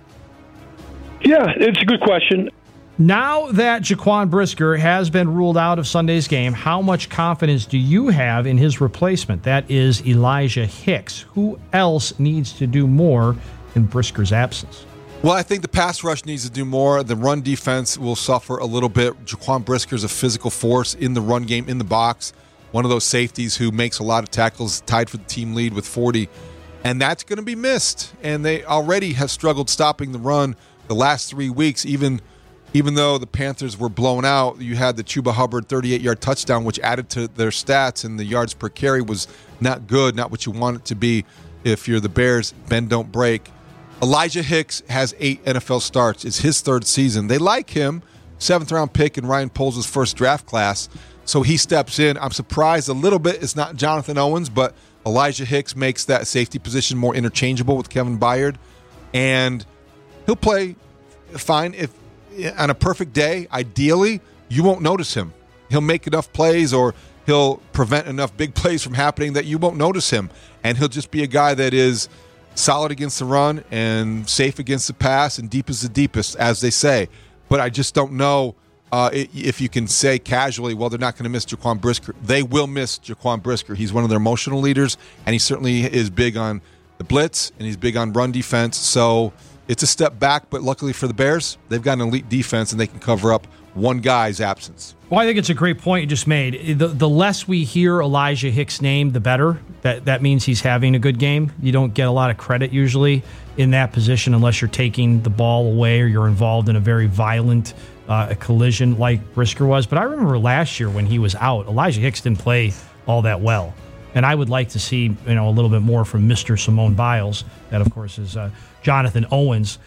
Yeah, it's a good question. Now that Jaquan Brisker has been ruled out of Sunday's game, how much confidence do you have in his replacement? That is Elijah Hicks. Who else needs to do more in Brisker's absence? Well, I think the pass rush needs to do more. The run defense will suffer a little bit. Jaquan Brisker's a physical force in the run game, in the box. One of those safeties who makes a lot of tackles, tied for the team lead with 40. And that's going to be missed. And they already have struggled stopping the run the last 3 weeks. Even though the Panthers were blown out, you had the Chuba Hubbard 38-yard touchdown, which added to their stats, and the yards per carry was not good, not what you want it to be if you're the Bears. Bend, don't break. Elijah Hicks has 8 NFL starts. It's his 3rd season. They like him, 7th-round pick in Ryan Poles' first draft class, so he steps in. I'm surprised a little bit it's not Jonathan Owens, but Elijah Hicks makes that safety position more interchangeable with Kevin Byard, and he'll play fine. If on a perfect day, ideally, you won't notice him. He'll make enough plays or he'll prevent enough big plays from happening that you won't notice him, and he'll just be a guy that is solid against the run and safe against the pass and deep as the deepest, as they say. But I just don't know if you can say casually, well, they're not going to miss Jaquan Brisker. They will miss Jaquan Brisker. He's one of their emotional leaders, and he certainly is big on the blitz, and he's big on run defense. So it's a step back, but luckily for the Bears, they've got an elite defense, and they can cover up one guy's absence. Well, I think it's a great point you just made. The less we hear Elijah Hicks' name, the better. That means he's having a good game. You don't get a lot of credit usually in that position unless you're taking the ball away or you're involved in a very violent collision like Brisker was. But I remember last year when he was out, Elijah Hicks didn't play all that well. And I would like to see a little bit more from Mr. Simone Biles. That, of course, is Jonathan Owens.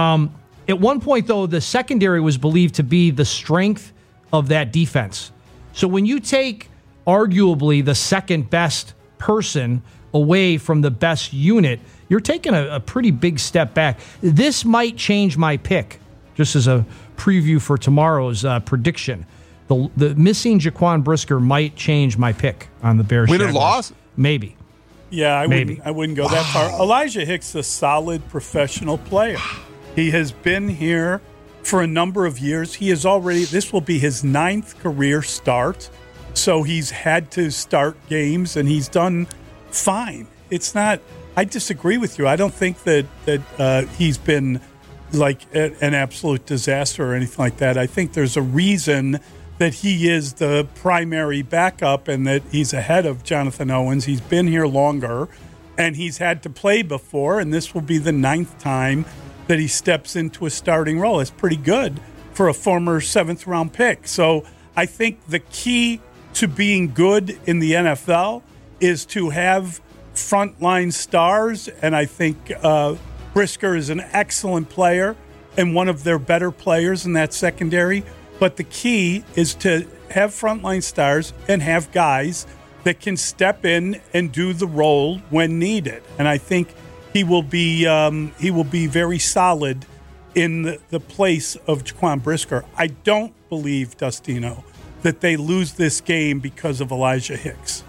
At one point, though, the secondary was believed to be the strength of that defense. So when you take arguably the second best person away from the best unit, you're taking a pretty big step back. This might change my pick, just as a preview for tomorrow's prediction. The missing Jaquan Brisker might change my pick on the Bears. Win or loss? Maybe. Yeah, I wouldn't go that far. Elijah Hicks is a solid professional player. He has been here for a number of years. This will be his 9th career start. So he's had to start games, and he's done fine. It's not, I disagree with you. I don't think that he's been like an absolute disaster or anything like that. I think there's a reason that he is the primary backup and that he's ahead of Jonathan Owens. He's been here longer, and he's had to play before, and this will be the 9th time that he steps into a starting role. It's pretty good for a former 7th-round pick. So I think the key to being good in the NFL is to have frontline stars, and I think Brisker is an excellent player and one of their better players in that secondary. But the key is to have frontline stars and have guys that can step in and do the role when needed. And I think he will be very solid in the place of Jaquan Brisker. I don't believe, Dustino, that they lose this game because of Elijah Hicks.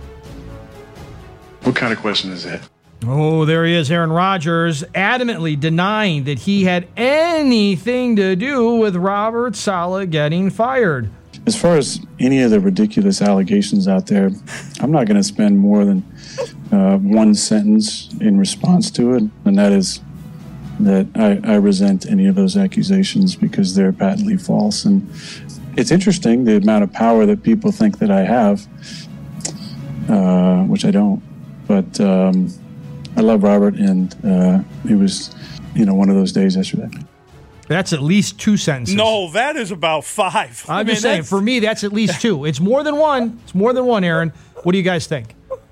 What kind of question is that? Oh, there he is, Aaron Rodgers, adamantly denying that he had anything to do with Robert Saleh getting fired. As far as any of the ridiculous allegations out there, I'm not going to spend more than one sentence in response to it, and that is that I resent any of those accusations because they're patently false. And it's interesting the amount of power that people think that I have, which I don't. But I love Robert, and it was, one of those days yesterday. That's at least 2 sentences. No, that is about 5. I'm just saying, for me, that's at least 2. It's more than one. It's more than one, Aaron. What do you guys think?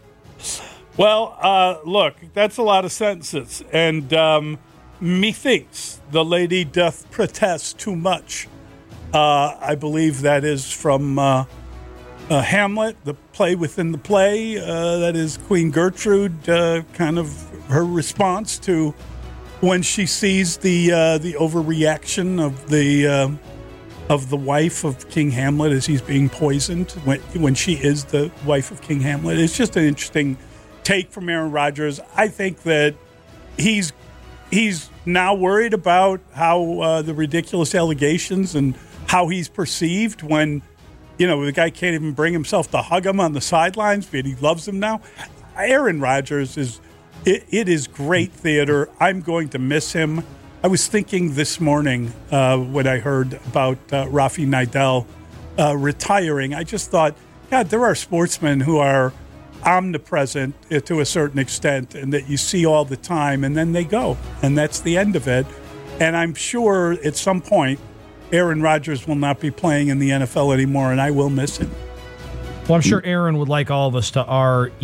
Well, look, that's a lot of sentences. And methinks the lady doth protest too much. I believe that is from Hamlet, the play within the play. That is Queen Gertrude, kind of her response to when she sees the overreaction of the wife of King Hamlet as he's being poisoned when she is the wife of King Hamlet. It's just an interesting take from Aaron Rodgers. I think that he's now worried about how the ridiculous allegations and how he's perceived when, the guy can't even bring himself to hug him on the sidelines, but he loves him now. Aaron Rodgers it is great theater. I'm going to miss him. I was thinking this morning when I heard about Rafi Nadal retiring, I just thought, God, there are sportsmen who are omnipresent to a certain extent and that you see all the time, and then they go, and that's the end of it. And I'm sure at some point Aaron Rodgers will not be playing in the NFL anymore, and I will miss him. Well, I'm sure Aaron would like all of us to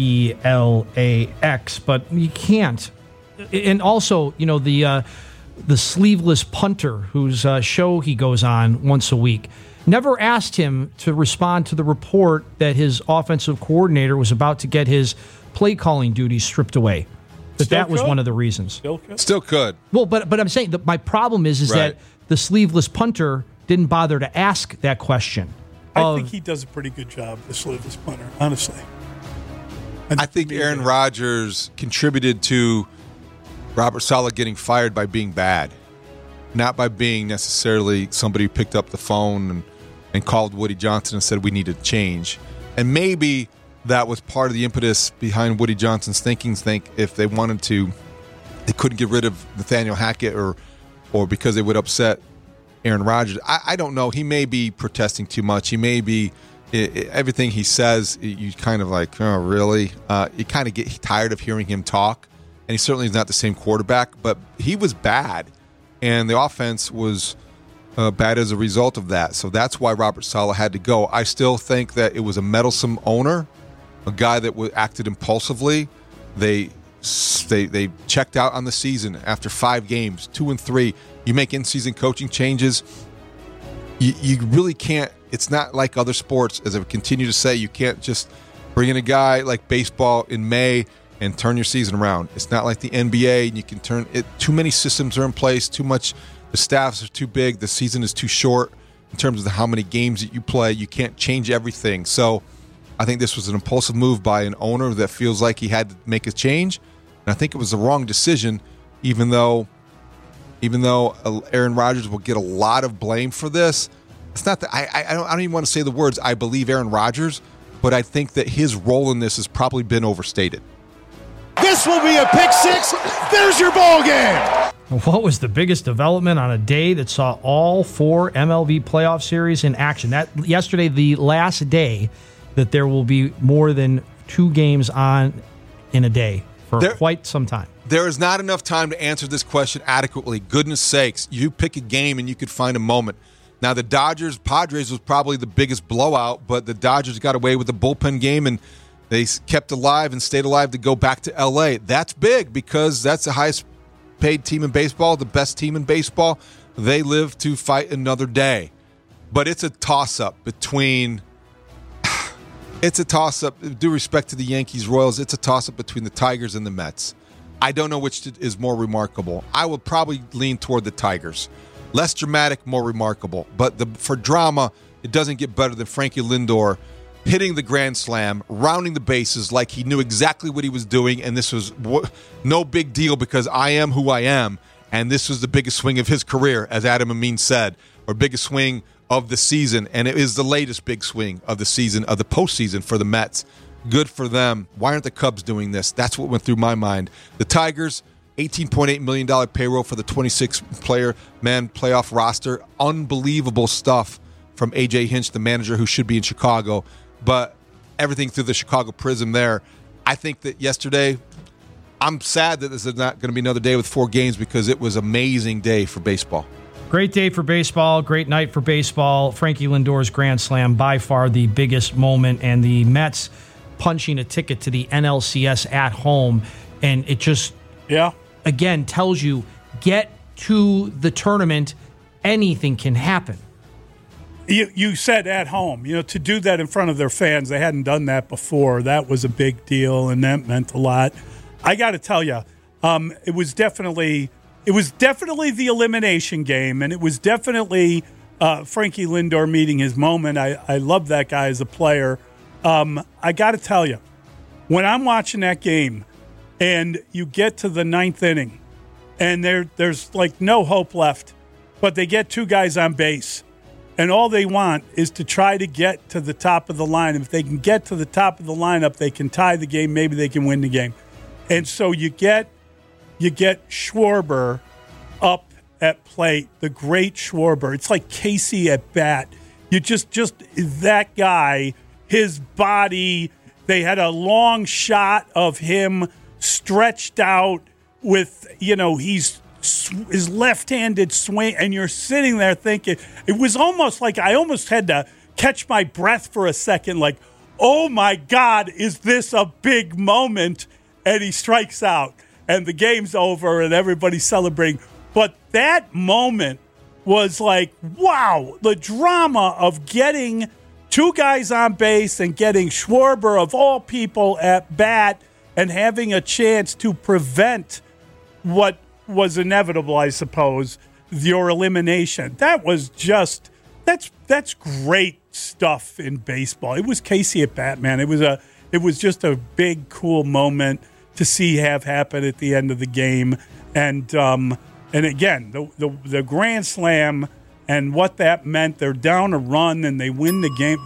RELAX, but you can't. And also, you know, the sleeveless punter whose show he goes on once a week never asked him to respond to the report that his offensive coordinator was about to get his play calling duties stripped away. That was one of the reasons. Still could. Well, but I'm saying that my problem is that the sleeveless punter didn't bother to ask that question. I think he does a pretty good job, the sleeveless punter, honestly. I think Aaron Rodgers contributed to Robert Saleh getting fired by being bad, not by being necessarily somebody who picked up the phone and called Woody Johnson and said we need to change. And maybe that was part of the impetus behind Woody Johnson's thinking. If they wanted to, they couldn't get rid of Nathaniel Hackett or because they would upset Aaron Rodgers. I don't know. He may be protesting too much. He may be everything he says. You kind of like, oh, really? You kind of get tired of hearing him talk. And he certainly is not the same quarterback, but he was bad, and the offense was bad as a result of that. So that's why Robert Saleh had to go. I still think that it was a meddlesome owner, a guy that acted impulsively. They checked out on the season after 5 games, 2-3. You make in-season coaching changes. You really can't. It's not like other sports, as I continue to say. You can't just bring in a guy like baseball in May and turn your season around. It's not like the NBA, and you can turn it. Too many systems are in place. Too much. The staffs are too big. The season is too short in terms of how many games that you play. You can't change everything. So I think this was an impulsive move by an owner that feels like he had to make a change. And I think it was the wrong decision, even though Aaron Rodgers will get a lot of blame for this. It's not that I don't even want to say the words I believe Aaron Rodgers, but I think that his role in this has probably been overstated. This will be a pick six. There's your ball game. What was the biggest development on a day that saw all 4 MLB playoff series in action? Yesterday, the last day that there will be more than 2 games on in a day for quite some time. There is not enough time to answer this question adequately. Goodness sakes, you pick a game and you could find a moment. Now, the Dodgers-Padres was probably the biggest blowout, but the Dodgers got away with the bullpen game and they kept alive and stayed alive to go back to L.A. That's big because that's the highest paid team in baseball, the best team in baseball. They live to fight another day. But it's a toss-up between due respect to the Yankees, Royals, it's a toss-up between the Tigers and the Mets. I don't know which is more remarkable. I would probably lean toward the Tigers. Less dramatic, more remarkable. But for drama, it doesn't get better than Frankie Lindor hitting the grand slam, rounding the bases like he knew exactly what he was doing, and this was no big deal because I am who I am, and this was the biggest swing of his career, as Adam Amin said, or biggest swing of the season, and it is the latest big swing of the season, of the postseason for the Mets. Good for them. Why aren't the Cubs doing this? That's what went through my mind. The Tigers, $18.8 million payroll for the 26-player-man playoff roster. Unbelievable stuff from A.J. Hinch, the manager who should be in Chicago. But everything through the Chicago prism there. I think that yesterday, I'm sad that this is not going to be another day with 4 games because it was an amazing day for baseball. Great day for baseball, great night for baseball. Frankie Lindor's grand slam, by far the biggest moment, and the Mets punching a ticket to the NLCS at home. And it just, again, tells you, get to the tournament, anything can happen. You said at home, to do that in front of their fans, they hadn't done that before. That was a big deal, and that meant a lot. I got to tell you, it was definitely the elimination game, and it was definitely Frankie Lindor meeting his moment. I love that guy as a player. I got to tell you, when I'm watching that game, and you get to the 9th inning, and there's like no hope left, but they get 2 guys on base. And all they want is to try to get to the top of the line. If they can get to the top of the lineup, they can tie the game. Maybe they can win the game. And so you get Schwarber up at plate, the great Schwarber. It's like Casey at bat. You just that guy, his body. They had a long shot of him stretched out with, he's his left-handed swing, and you're sitting there thinking, it was almost like I almost had to catch my breath for a second, like, oh my God, is this a big moment? And he strikes out, and the game's over, and everybody's celebrating. But that moment was like, wow, the drama of getting two guys on base and getting Schwarber, of all people, at bat and having a chance to prevent what was inevitable, I suppose, your elimination. That was just, that's great stuff in baseball. It was Casey at bat, man. It was just a big, cool moment to see have happen at the end of the game. And again, the grand slam and what that meant. They're down a run and they win the game.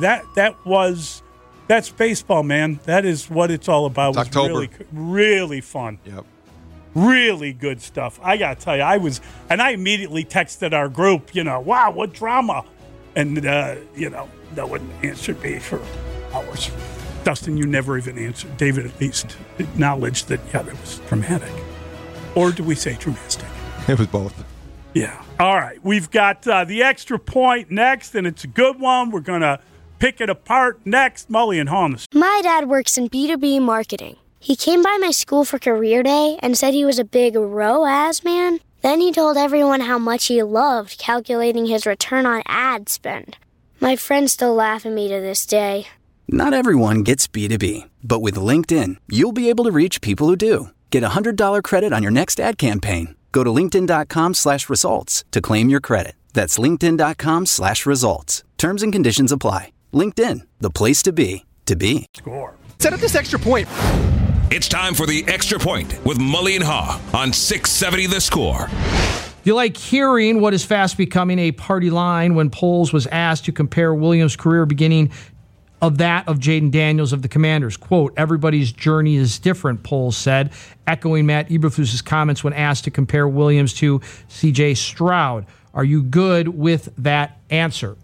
That's baseball, man. That is what it's all about. It was October. Really, really fun. Yep. Really good stuff. I got to tell you, I immediately texted our group, wow, what drama. And, no one answered me for hours. Dustin, you never even answered. David at least acknowledged that, yeah, that was dramatic. Or do we say dramatic? It was both. Yeah. All right. We've got the extra point next, and it's a good one. We're going to pick it apart next. Mully and Haw. My dad works in B2B marketing. He came by my school for career day and said he was a big ROAS man. Then he told everyone how much he loved calculating his return on ad spend. My friends still laugh at me to this day. Not everyone gets B2B, but with LinkedIn, you'll be able to reach people who do. Get a $100 credit on your next ad campaign. Go to linkedin.com/results to claim your credit. That's linkedin.com/results. Terms and conditions apply. LinkedIn, the place to be, to be. Score. Set up this extra point. It's time for the Extra Point with Mully and Haw on 670 The Score. You like hearing what is fast becoming a party line when Poles was asked to compare Williams' career beginning of that of Jaden Daniels of the Commanders. Quote, everybody's journey is different, Poles said, echoing Matt Eberflus's comments when asked to compare Williams to C.J. Stroud. Are you good with that answer?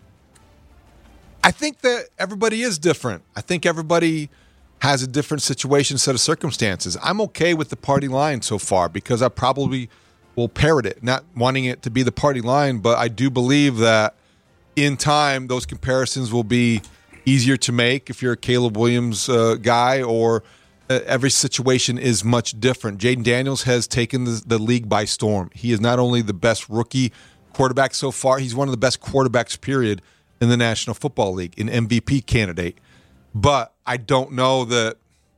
I think that everybody is different. I think everybody has a different situation, set of circumstances. I'm okay with the party line so far because I probably will parrot it, not wanting it to be the party line, but I do believe that in time those comparisons will be easier to make if you're a Caleb Williams guy, or every situation is much different. Jaden Daniels has taken the league by storm. He is not only the best rookie quarterback so far, he's one of the best quarterbacks, period, in the National Football League, an MVP candidate. But I don't know that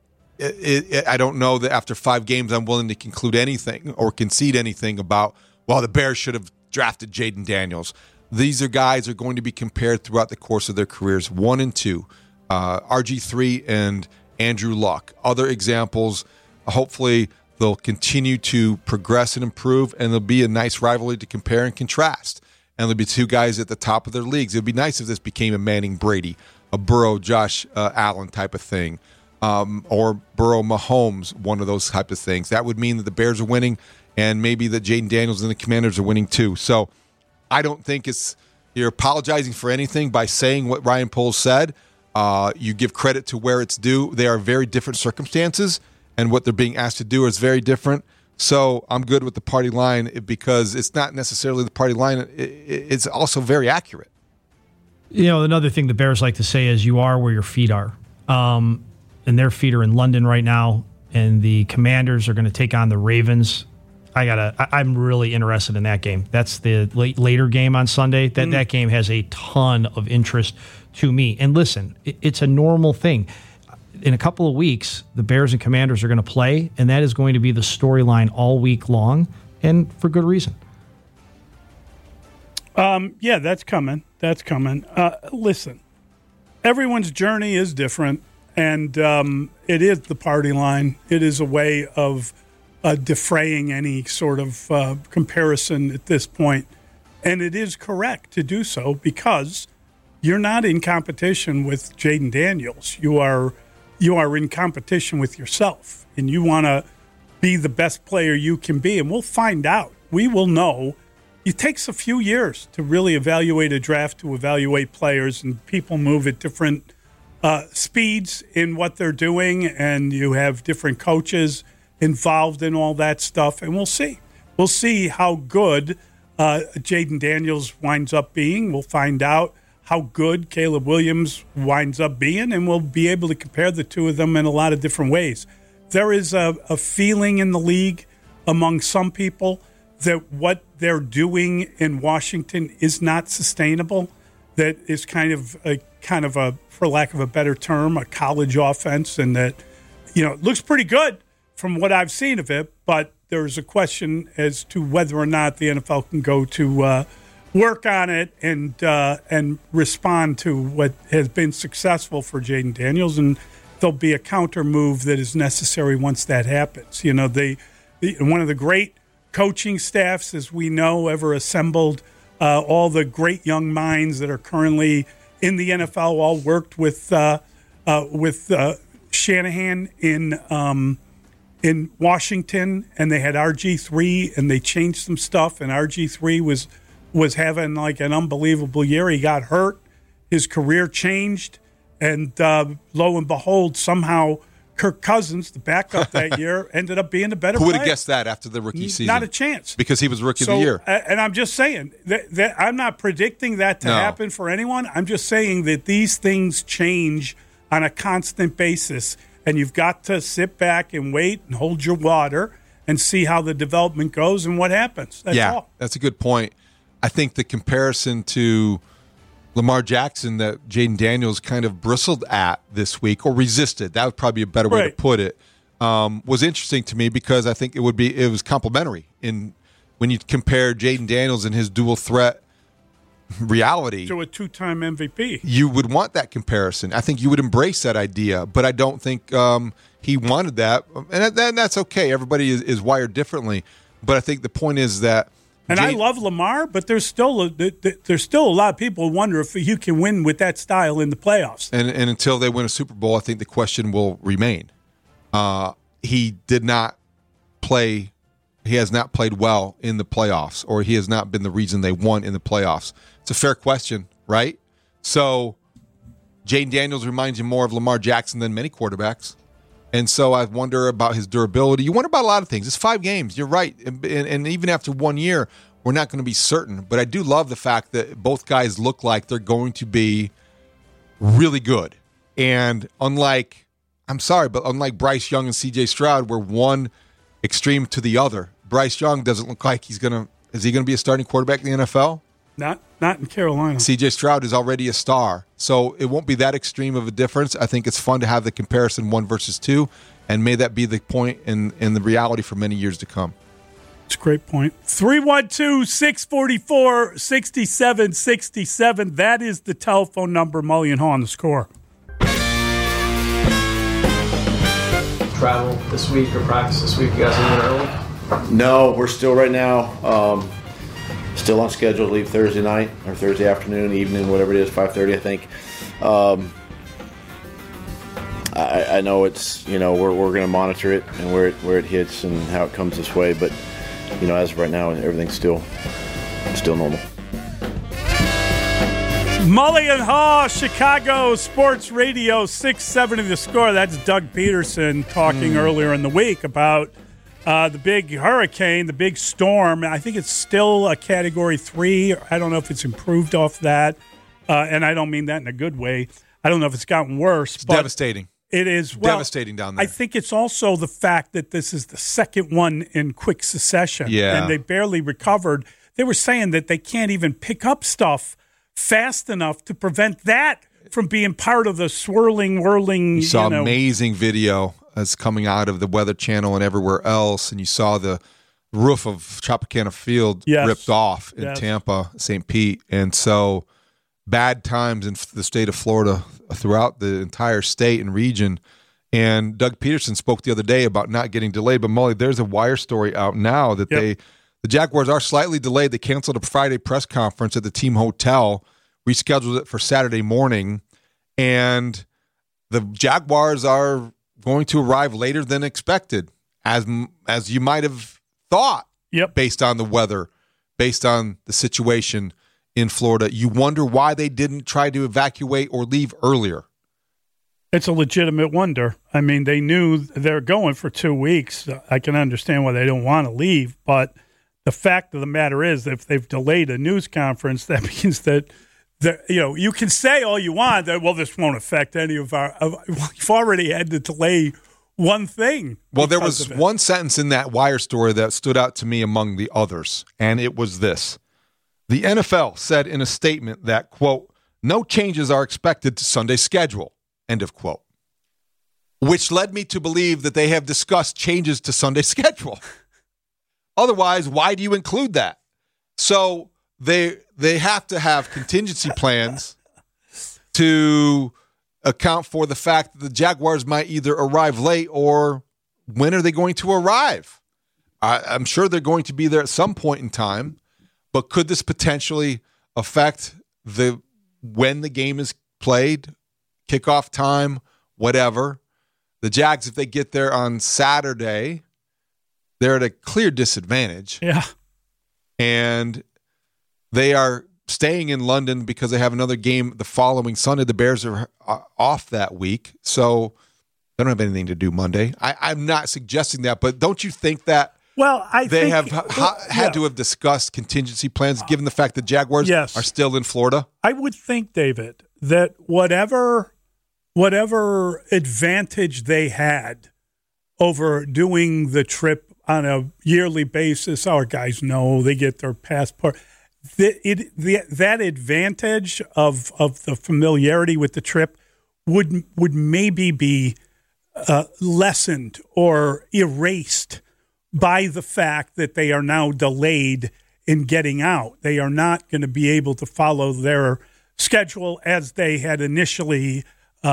after 5 games I'm willing to conclude anything or concede anything about, well, the Bears should have drafted Jaden Daniels. These are guys who are going to be compared throughout the course of their careers, 1 and 2, RG3 and Andrew Luck. Other examples, hopefully they'll continue to progress and improve, and there'll be a nice rivalry to compare and contrast. And there'll be 2 guys at the top of their leagues. It would be nice if this became a Manning-Brady, a Burrow, Josh Allen type of thing, or Burrow, Mahomes, one of those type of things. That would mean that the Bears are winning, and maybe that Jaden Daniels and the Commanders are winning too. So I don't think you're apologizing for anything by saying what Ryan Poles said. You give credit to where it's due. They are very different circumstances, and what they're being asked to do is very different. So I'm good with the party line because it's not necessarily the party line. It's also very accurate. Another thing the Bears like to say is you are where your feet are. And their feet are in London right now, and the Commanders are going to take on the Ravens. I'm really interested in that game. That's the later game on Sunday. That game has a ton of interest to me. And listen, it's a normal thing. In a couple of weeks, the Bears and Commanders are going to play, and that is going to be the storyline all week long, and for good reason. Yeah, that's coming. That's coming. Listen, everyone's journey is different, and it is the party line. It is a way of defraying any sort of comparison at this point. And it is correct to do so because you're not in competition with Jaden Daniels. You are in competition with yourself, and you want to be the best player you can be. And we'll find out we will know. It takes a few years to really evaluate a draft, to evaluate players, and people move at different speeds in what they're doing, and you have different coaches involved in all that stuff, and we'll see. We'll see how good Jayden Daniels winds up being. We'll find out how good Caleb Williams winds up being, and we'll be able to compare the two of them in a lot of different ways. There is a feeling in the league among some people that what they're doing in Washington is not sustainable, that is kind of a, for lack of a better term, a college offense, and that, it looks pretty good from what I've seen of it, but there's a question as to whether or not the NFL can go to work on it and respond to what has been successful for Jayden Daniels, and there'll be a counter move that is necessary once that happens. One of the great coaching staffs, as we know, ever assembled, all the great young minds that are currently in the NFL all worked with Shanahan in Washington, and they had RG3, and they changed some stuff, and RG3 was having like an unbelievable year. He got hurt, his career changed, and lo and behold, somehow Kirk Cousins, the backup that year, ended up being a better player. Who would have guessed that after the rookie season? Not a chance. Because he was Rookie of the Year. And I'm just saying, that I'm not predicting that to happen for anyone. I'm just saying that these things change on a constant basis, and you've got to sit back and wait and hold your water and see how the development goes and what happens. That's all. That's a good point. I think the comparison to Lamar Jackson that Jayden Daniels kind of bristled at this week, or resisted, that would probably be a better way to put it, was interesting to me because I think it was complimentary in when you compare Jayden Daniels and his dual threat reality to a two-time MVP. You would want that comparison. I think you would embrace that idea, but I don't think he wanted that, and that's okay. Everybody is wired differently, but I think the point is that. And I love Lamar, but there's still a lot of people who wonder if you can win with that style in the playoffs. And until they win a Super Bowl, I think the question will remain. He did not play. He has not played well in the playoffs, or he has not been the reason they won in the playoffs. It's a fair question, right? So Jayden Daniels reminds you more of Lamar Jackson than many quarterbacks. And so I wonder about his durability. You wonder about a lot of things. It's 5 games. You're right. And even after 1 year, we're not going to be certain. But I do love the fact that both guys look like they're going to be really good. And unlike Bryce Young and C.J. Stroud, we're one extreme to the other. Bryce Young doesn't look like is he going to be a starting quarterback in the NFL? Not in Carolina. C.J. Stroud is already a star, so it won't be that extreme of a difference. I think it's fun to have the comparison 1 versus 2, and may that be the point in the reality for many years to come. It's a great point. 312-644-6767. That is the telephone number. Mully and Haw on The Score. Travel this week or practice this week? You guys leaving early? No, we're still right now. Still on schedule to leave Thursday night or Thursday afternoon, evening, whatever it is, 5:30, I think. I know it's we're going to monitor it and where it hits and how it comes this way, but as of right now, everything's still normal. Mully and Haw, Chicago Sports Radio 670 The Score. That's Doug Peterson talking earlier in the week about the big hurricane, the big storm. I think it's still a Category 3. I don't know if it's improved off that, and I don't mean that in a good way. I don't know if it's gotten worse. It's devastating. It is devastating down there. I think it's also the fact that this is the second one in quick succession, and they barely recovered. They were saying that they can't even pick up stuff fast enough to prevent that from being part of the swirling, whirling. You saw amazing video that's coming out of the Weather Channel and everywhere else, and you saw the roof of Tropicana Field ripped off in Tampa, St. Pete. And so bad times in the state of Florida throughout the entire state and region. And Doug Peterson spoke the other day about not getting delayed. But, Mully, there's a wire story out now that the Jaguars are slightly delayed. They canceled a Friday press conference at the team hotel, rescheduled it for Saturday morning, and the Jaguars are going to arrive later than expected, as you might have thought based on the weather, based on the situation in Florida. You wonder why they didn't try to evacuate or leave earlier. It's a legitimate wonder. I mean, they knew they're going for 2 weeks. I can understand why they don't want to leave, but the fact of the matter is, if they've delayed a news conference, that means that you can say all you want that, well, this won't affect any of our. You've already had to delay one thing. Well, there was one sentence in that Wire story that stood out to me among the others, and it was this. The NFL said in a statement that, quote, no changes are expected to Sunday's schedule, end of quote, which led me to believe that they have discussed changes to Sunday's schedule. Otherwise, why do you include that? So they have to have contingency plans to account for the fact that the Jaguars might either arrive late or when are they going to arrive? I'm sure they're going to be there at some point in time, but could this potentially affect when the game is played, kickoff time, whatever? The Jags, if they get there on Saturday, they're at a clear disadvantage. Yeah. And they are staying in London because they have another game the following Sunday. The Bears are off that week, so they don't have anything to do Monday. I'm not suggesting that, but don't you think that they have had to have discussed contingency plans given the fact that Jaguars are still in Florida? I would think, David, that whatever advantage they had over doing the trip on a yearly basis, our guys know they get their passport. That advantage of the familiarity with the trip would maybe be lessened or erased by the fact that they are now delayed in getting out. They are not going to be able to follow their schedule as they had initially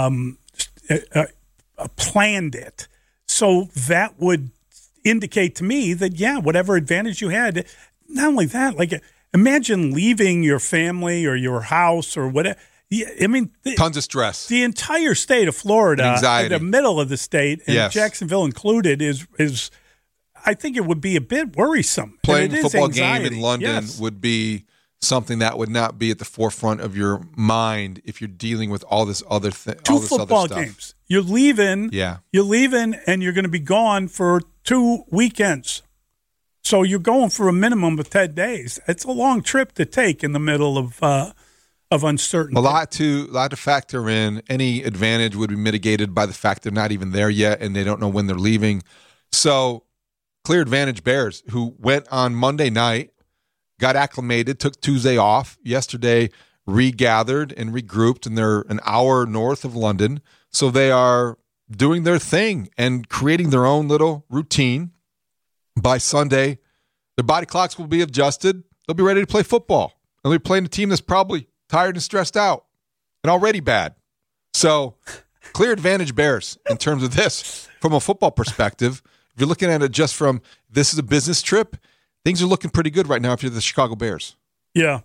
planned it. So that would indicate to me that, whatever advantage you had, not only that, like imagine leaving your family or your house or whatever. I mean, tons of stress. The entire state of Florida, anxiety. The middle of the state, and Jacksonville included, is I think it would be a bit worrisome. Playing a football game in London would be something that would not be at the forefront of your mind if you're dealing with all this other thing. Two football games. You're leaving. Yeah. You're leaving, and you're going to be gone for 2 weekends. So you're going for a minimum of 10 days. It's a long trip to take in the middle of uncertainty. A lot to factor in. Any advantage would be mitigated by the fact they're not even there yet, and they don't know when they're leaving. So clear advantage Bears, who went on Monday night, got acclimated, took Tuesday off. Yesterday, regathered and regrouped, and they're an hour north of London. So they are doing their thing and creating their own little routine. By Sunday, their body clocks will be adjusted. They'll be ready to play football. And they'll be playing a team that's probably tired and stressed out and already bad. So clear advantage Bears in terms of this from a football perspective. If you're looking at it just from this is a business trip, things are looking pretty good right now if you're the Chicago Bears. Yeah.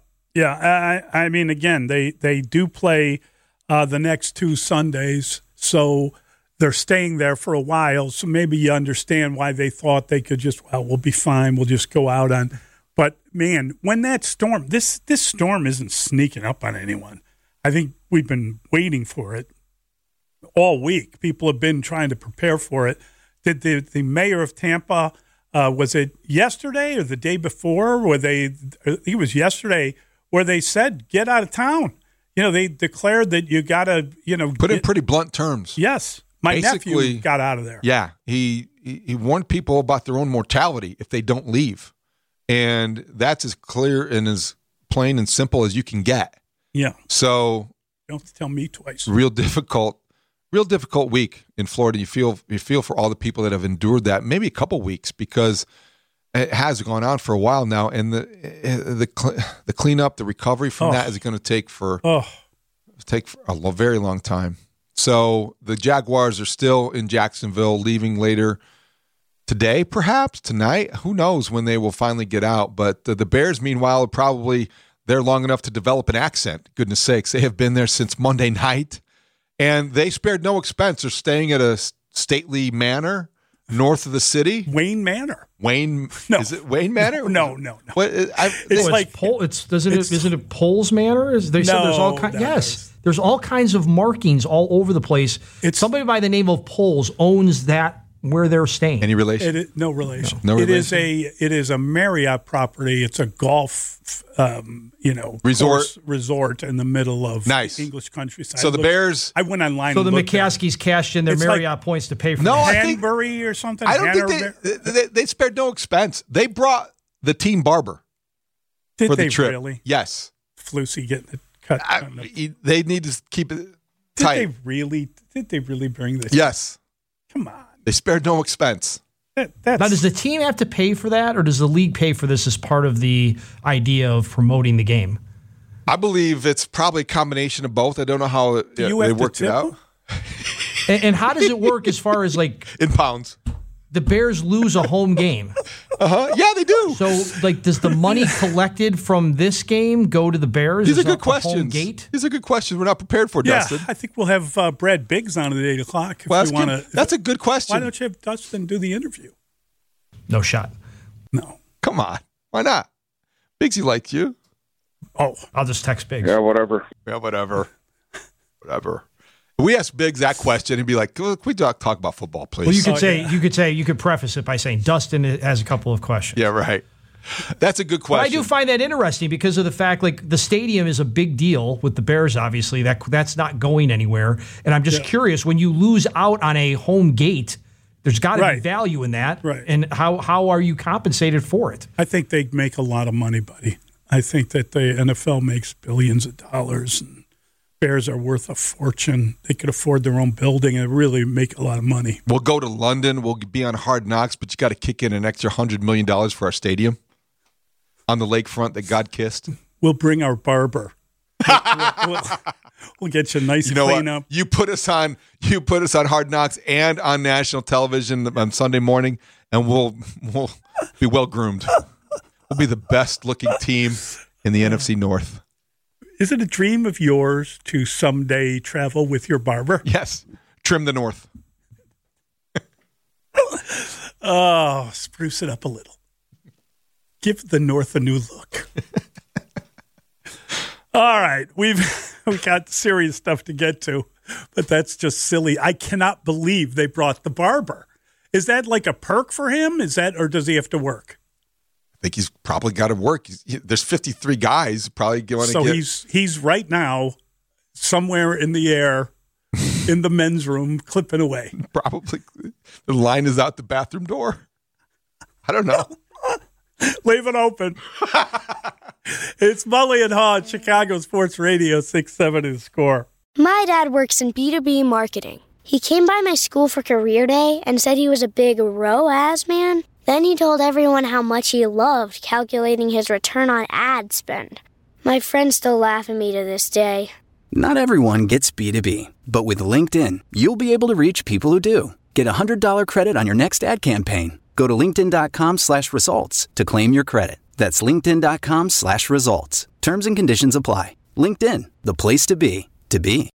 I mean, again, they do play the next 2 Sundays, so they're staying there for a while. So maybe you understand why they thought they could just, we'll be fine. We'll just go out on. But, man, when that storm, this storm isn't sneaking up on anyone. I think we've been waiting for it all week. People have been trying to prepare for it. Did the mayor of Tampa, was it yesterday or the day before, I think it was yesterday, where they said, get out of town. They declared that you got to, put in pretty blunt terms. Yes. My nephew got out of there. Yeah. He warned people about their own mortality if they don't leave. And that's as clear and as plain and simple as you can get. Yeah. So you don't have to tell me twice. Real difficult week in Florida. You feel for all the people that have endured that, maybe a couple weeks, because it has gone on for a while now, and the cleanup, the recovery from that is going to take for a very long time. So the Jaguars are still in Jacksonville, leaving later today, perhaps tonight. Who knows when they will finally get out? But the Bears, meanwhile, are probably there long enough to develop an accent. Goodness sakes, they have been there since Monday night, and they spared no expense. They're staying at a stately manor North of the city? Wayne Manor. Wayne? No. Is it Wayne Manor? No. What? It's like isn't it Poles Manor? They said there's all kinds. Yes, there's all kinds of markings all over the place. Somebody by the name of Poles owns that where they're staying. Any relation? No relation. No relation. It is a Marriott property. It's a golf, resort in the middle of English countryside. So the Bears. I went online. So the McCaskies cashed in their Marriott points to pay for Hanbury or something. I don't think they spared no expense. They brought the team barber for the trip. Really? Yes. Flusy getting it cut. They need to keep it tight. Did they really bring this? Yes. Come on. They spared no expense. Now, does the team have to pay for that, or does the league pay for this as part of the idea of promoting the game? I believe it's probably a combination of both. I don't know how they worked it out. And how does it work as far as like in pounds? The Bears lose a home game. Yeah, they do. So, does the money collected from this game go to the Bears? These are good questions. These are good questions. We're not prepared for, Dustin. I think we'll have Brad Biggs on at 8 o'clock. That's a good question. Why don't you have Dustin do the interview? No shot. No. Come on. Why not? Biggsy likes you. Oh. I'll just text Biggs. Yeah, whatever. We asked Biggs that question, he'd be like, "Can we talk about football, please?" Well, you could preface it by saying Dustin has a couple of questions. Yeah, right. That's a good question. But I do find that interesting because of the fact, the stadium is a big deal with the Bears. Obviously, that's not going anywhere. And I'm just curious, when you lose out on a home gate, there's got to be value in that. Right. And how are you compensated for it? I think they make a lot of money, buddy. I think that the NFL makes billions of dollars, and Bears are worth a fortune. They could afford their own building and really make a lot of money. We'll go to London. We'll be on Hard Knocks, but you got to kick in an extra $100 million for our stadium on the lakefront that God kissed. We'll bring our barber. We'll get you a nice cleanup. You put us on Hard Knocks and on national television on Sunday morning, and we'll be well groomed. We'll be the best looking team in the NFC North. Is it a dream of yours to someday travel with your barber? Yes. Trim the North. Oh, spruce it up a little. Give the North a new look. All right. We've got serious stuff to get to, but that's just silly. I cannot believe they brought the barber. Is that like a perk for him? Or does he have to work? I think he's probably got to work. There's 53 guys probably going to get. So he's right now somewhere in the air in the men's room clipping away. Probably. The line is out the bathroom door. I don't know. Leave it open. It's Mully and Haw at Chicago Sports Radio 670 The Score. My dad works in B2B marketing. He came by my school for career day and said he was a big ROAS man. Then he told everyone how much he loved calculating his return on ad spend. My friends still laugh at me to this day. Not everyone gets B2B, but with LinkedIn, you'll be able to reach people who do. Get $100 credit on your next ad campaign. Go to linkedin.com/results to claim your credit. That's linkedin.com/results. Terms and conditions apply. LinkedIn, the place to be.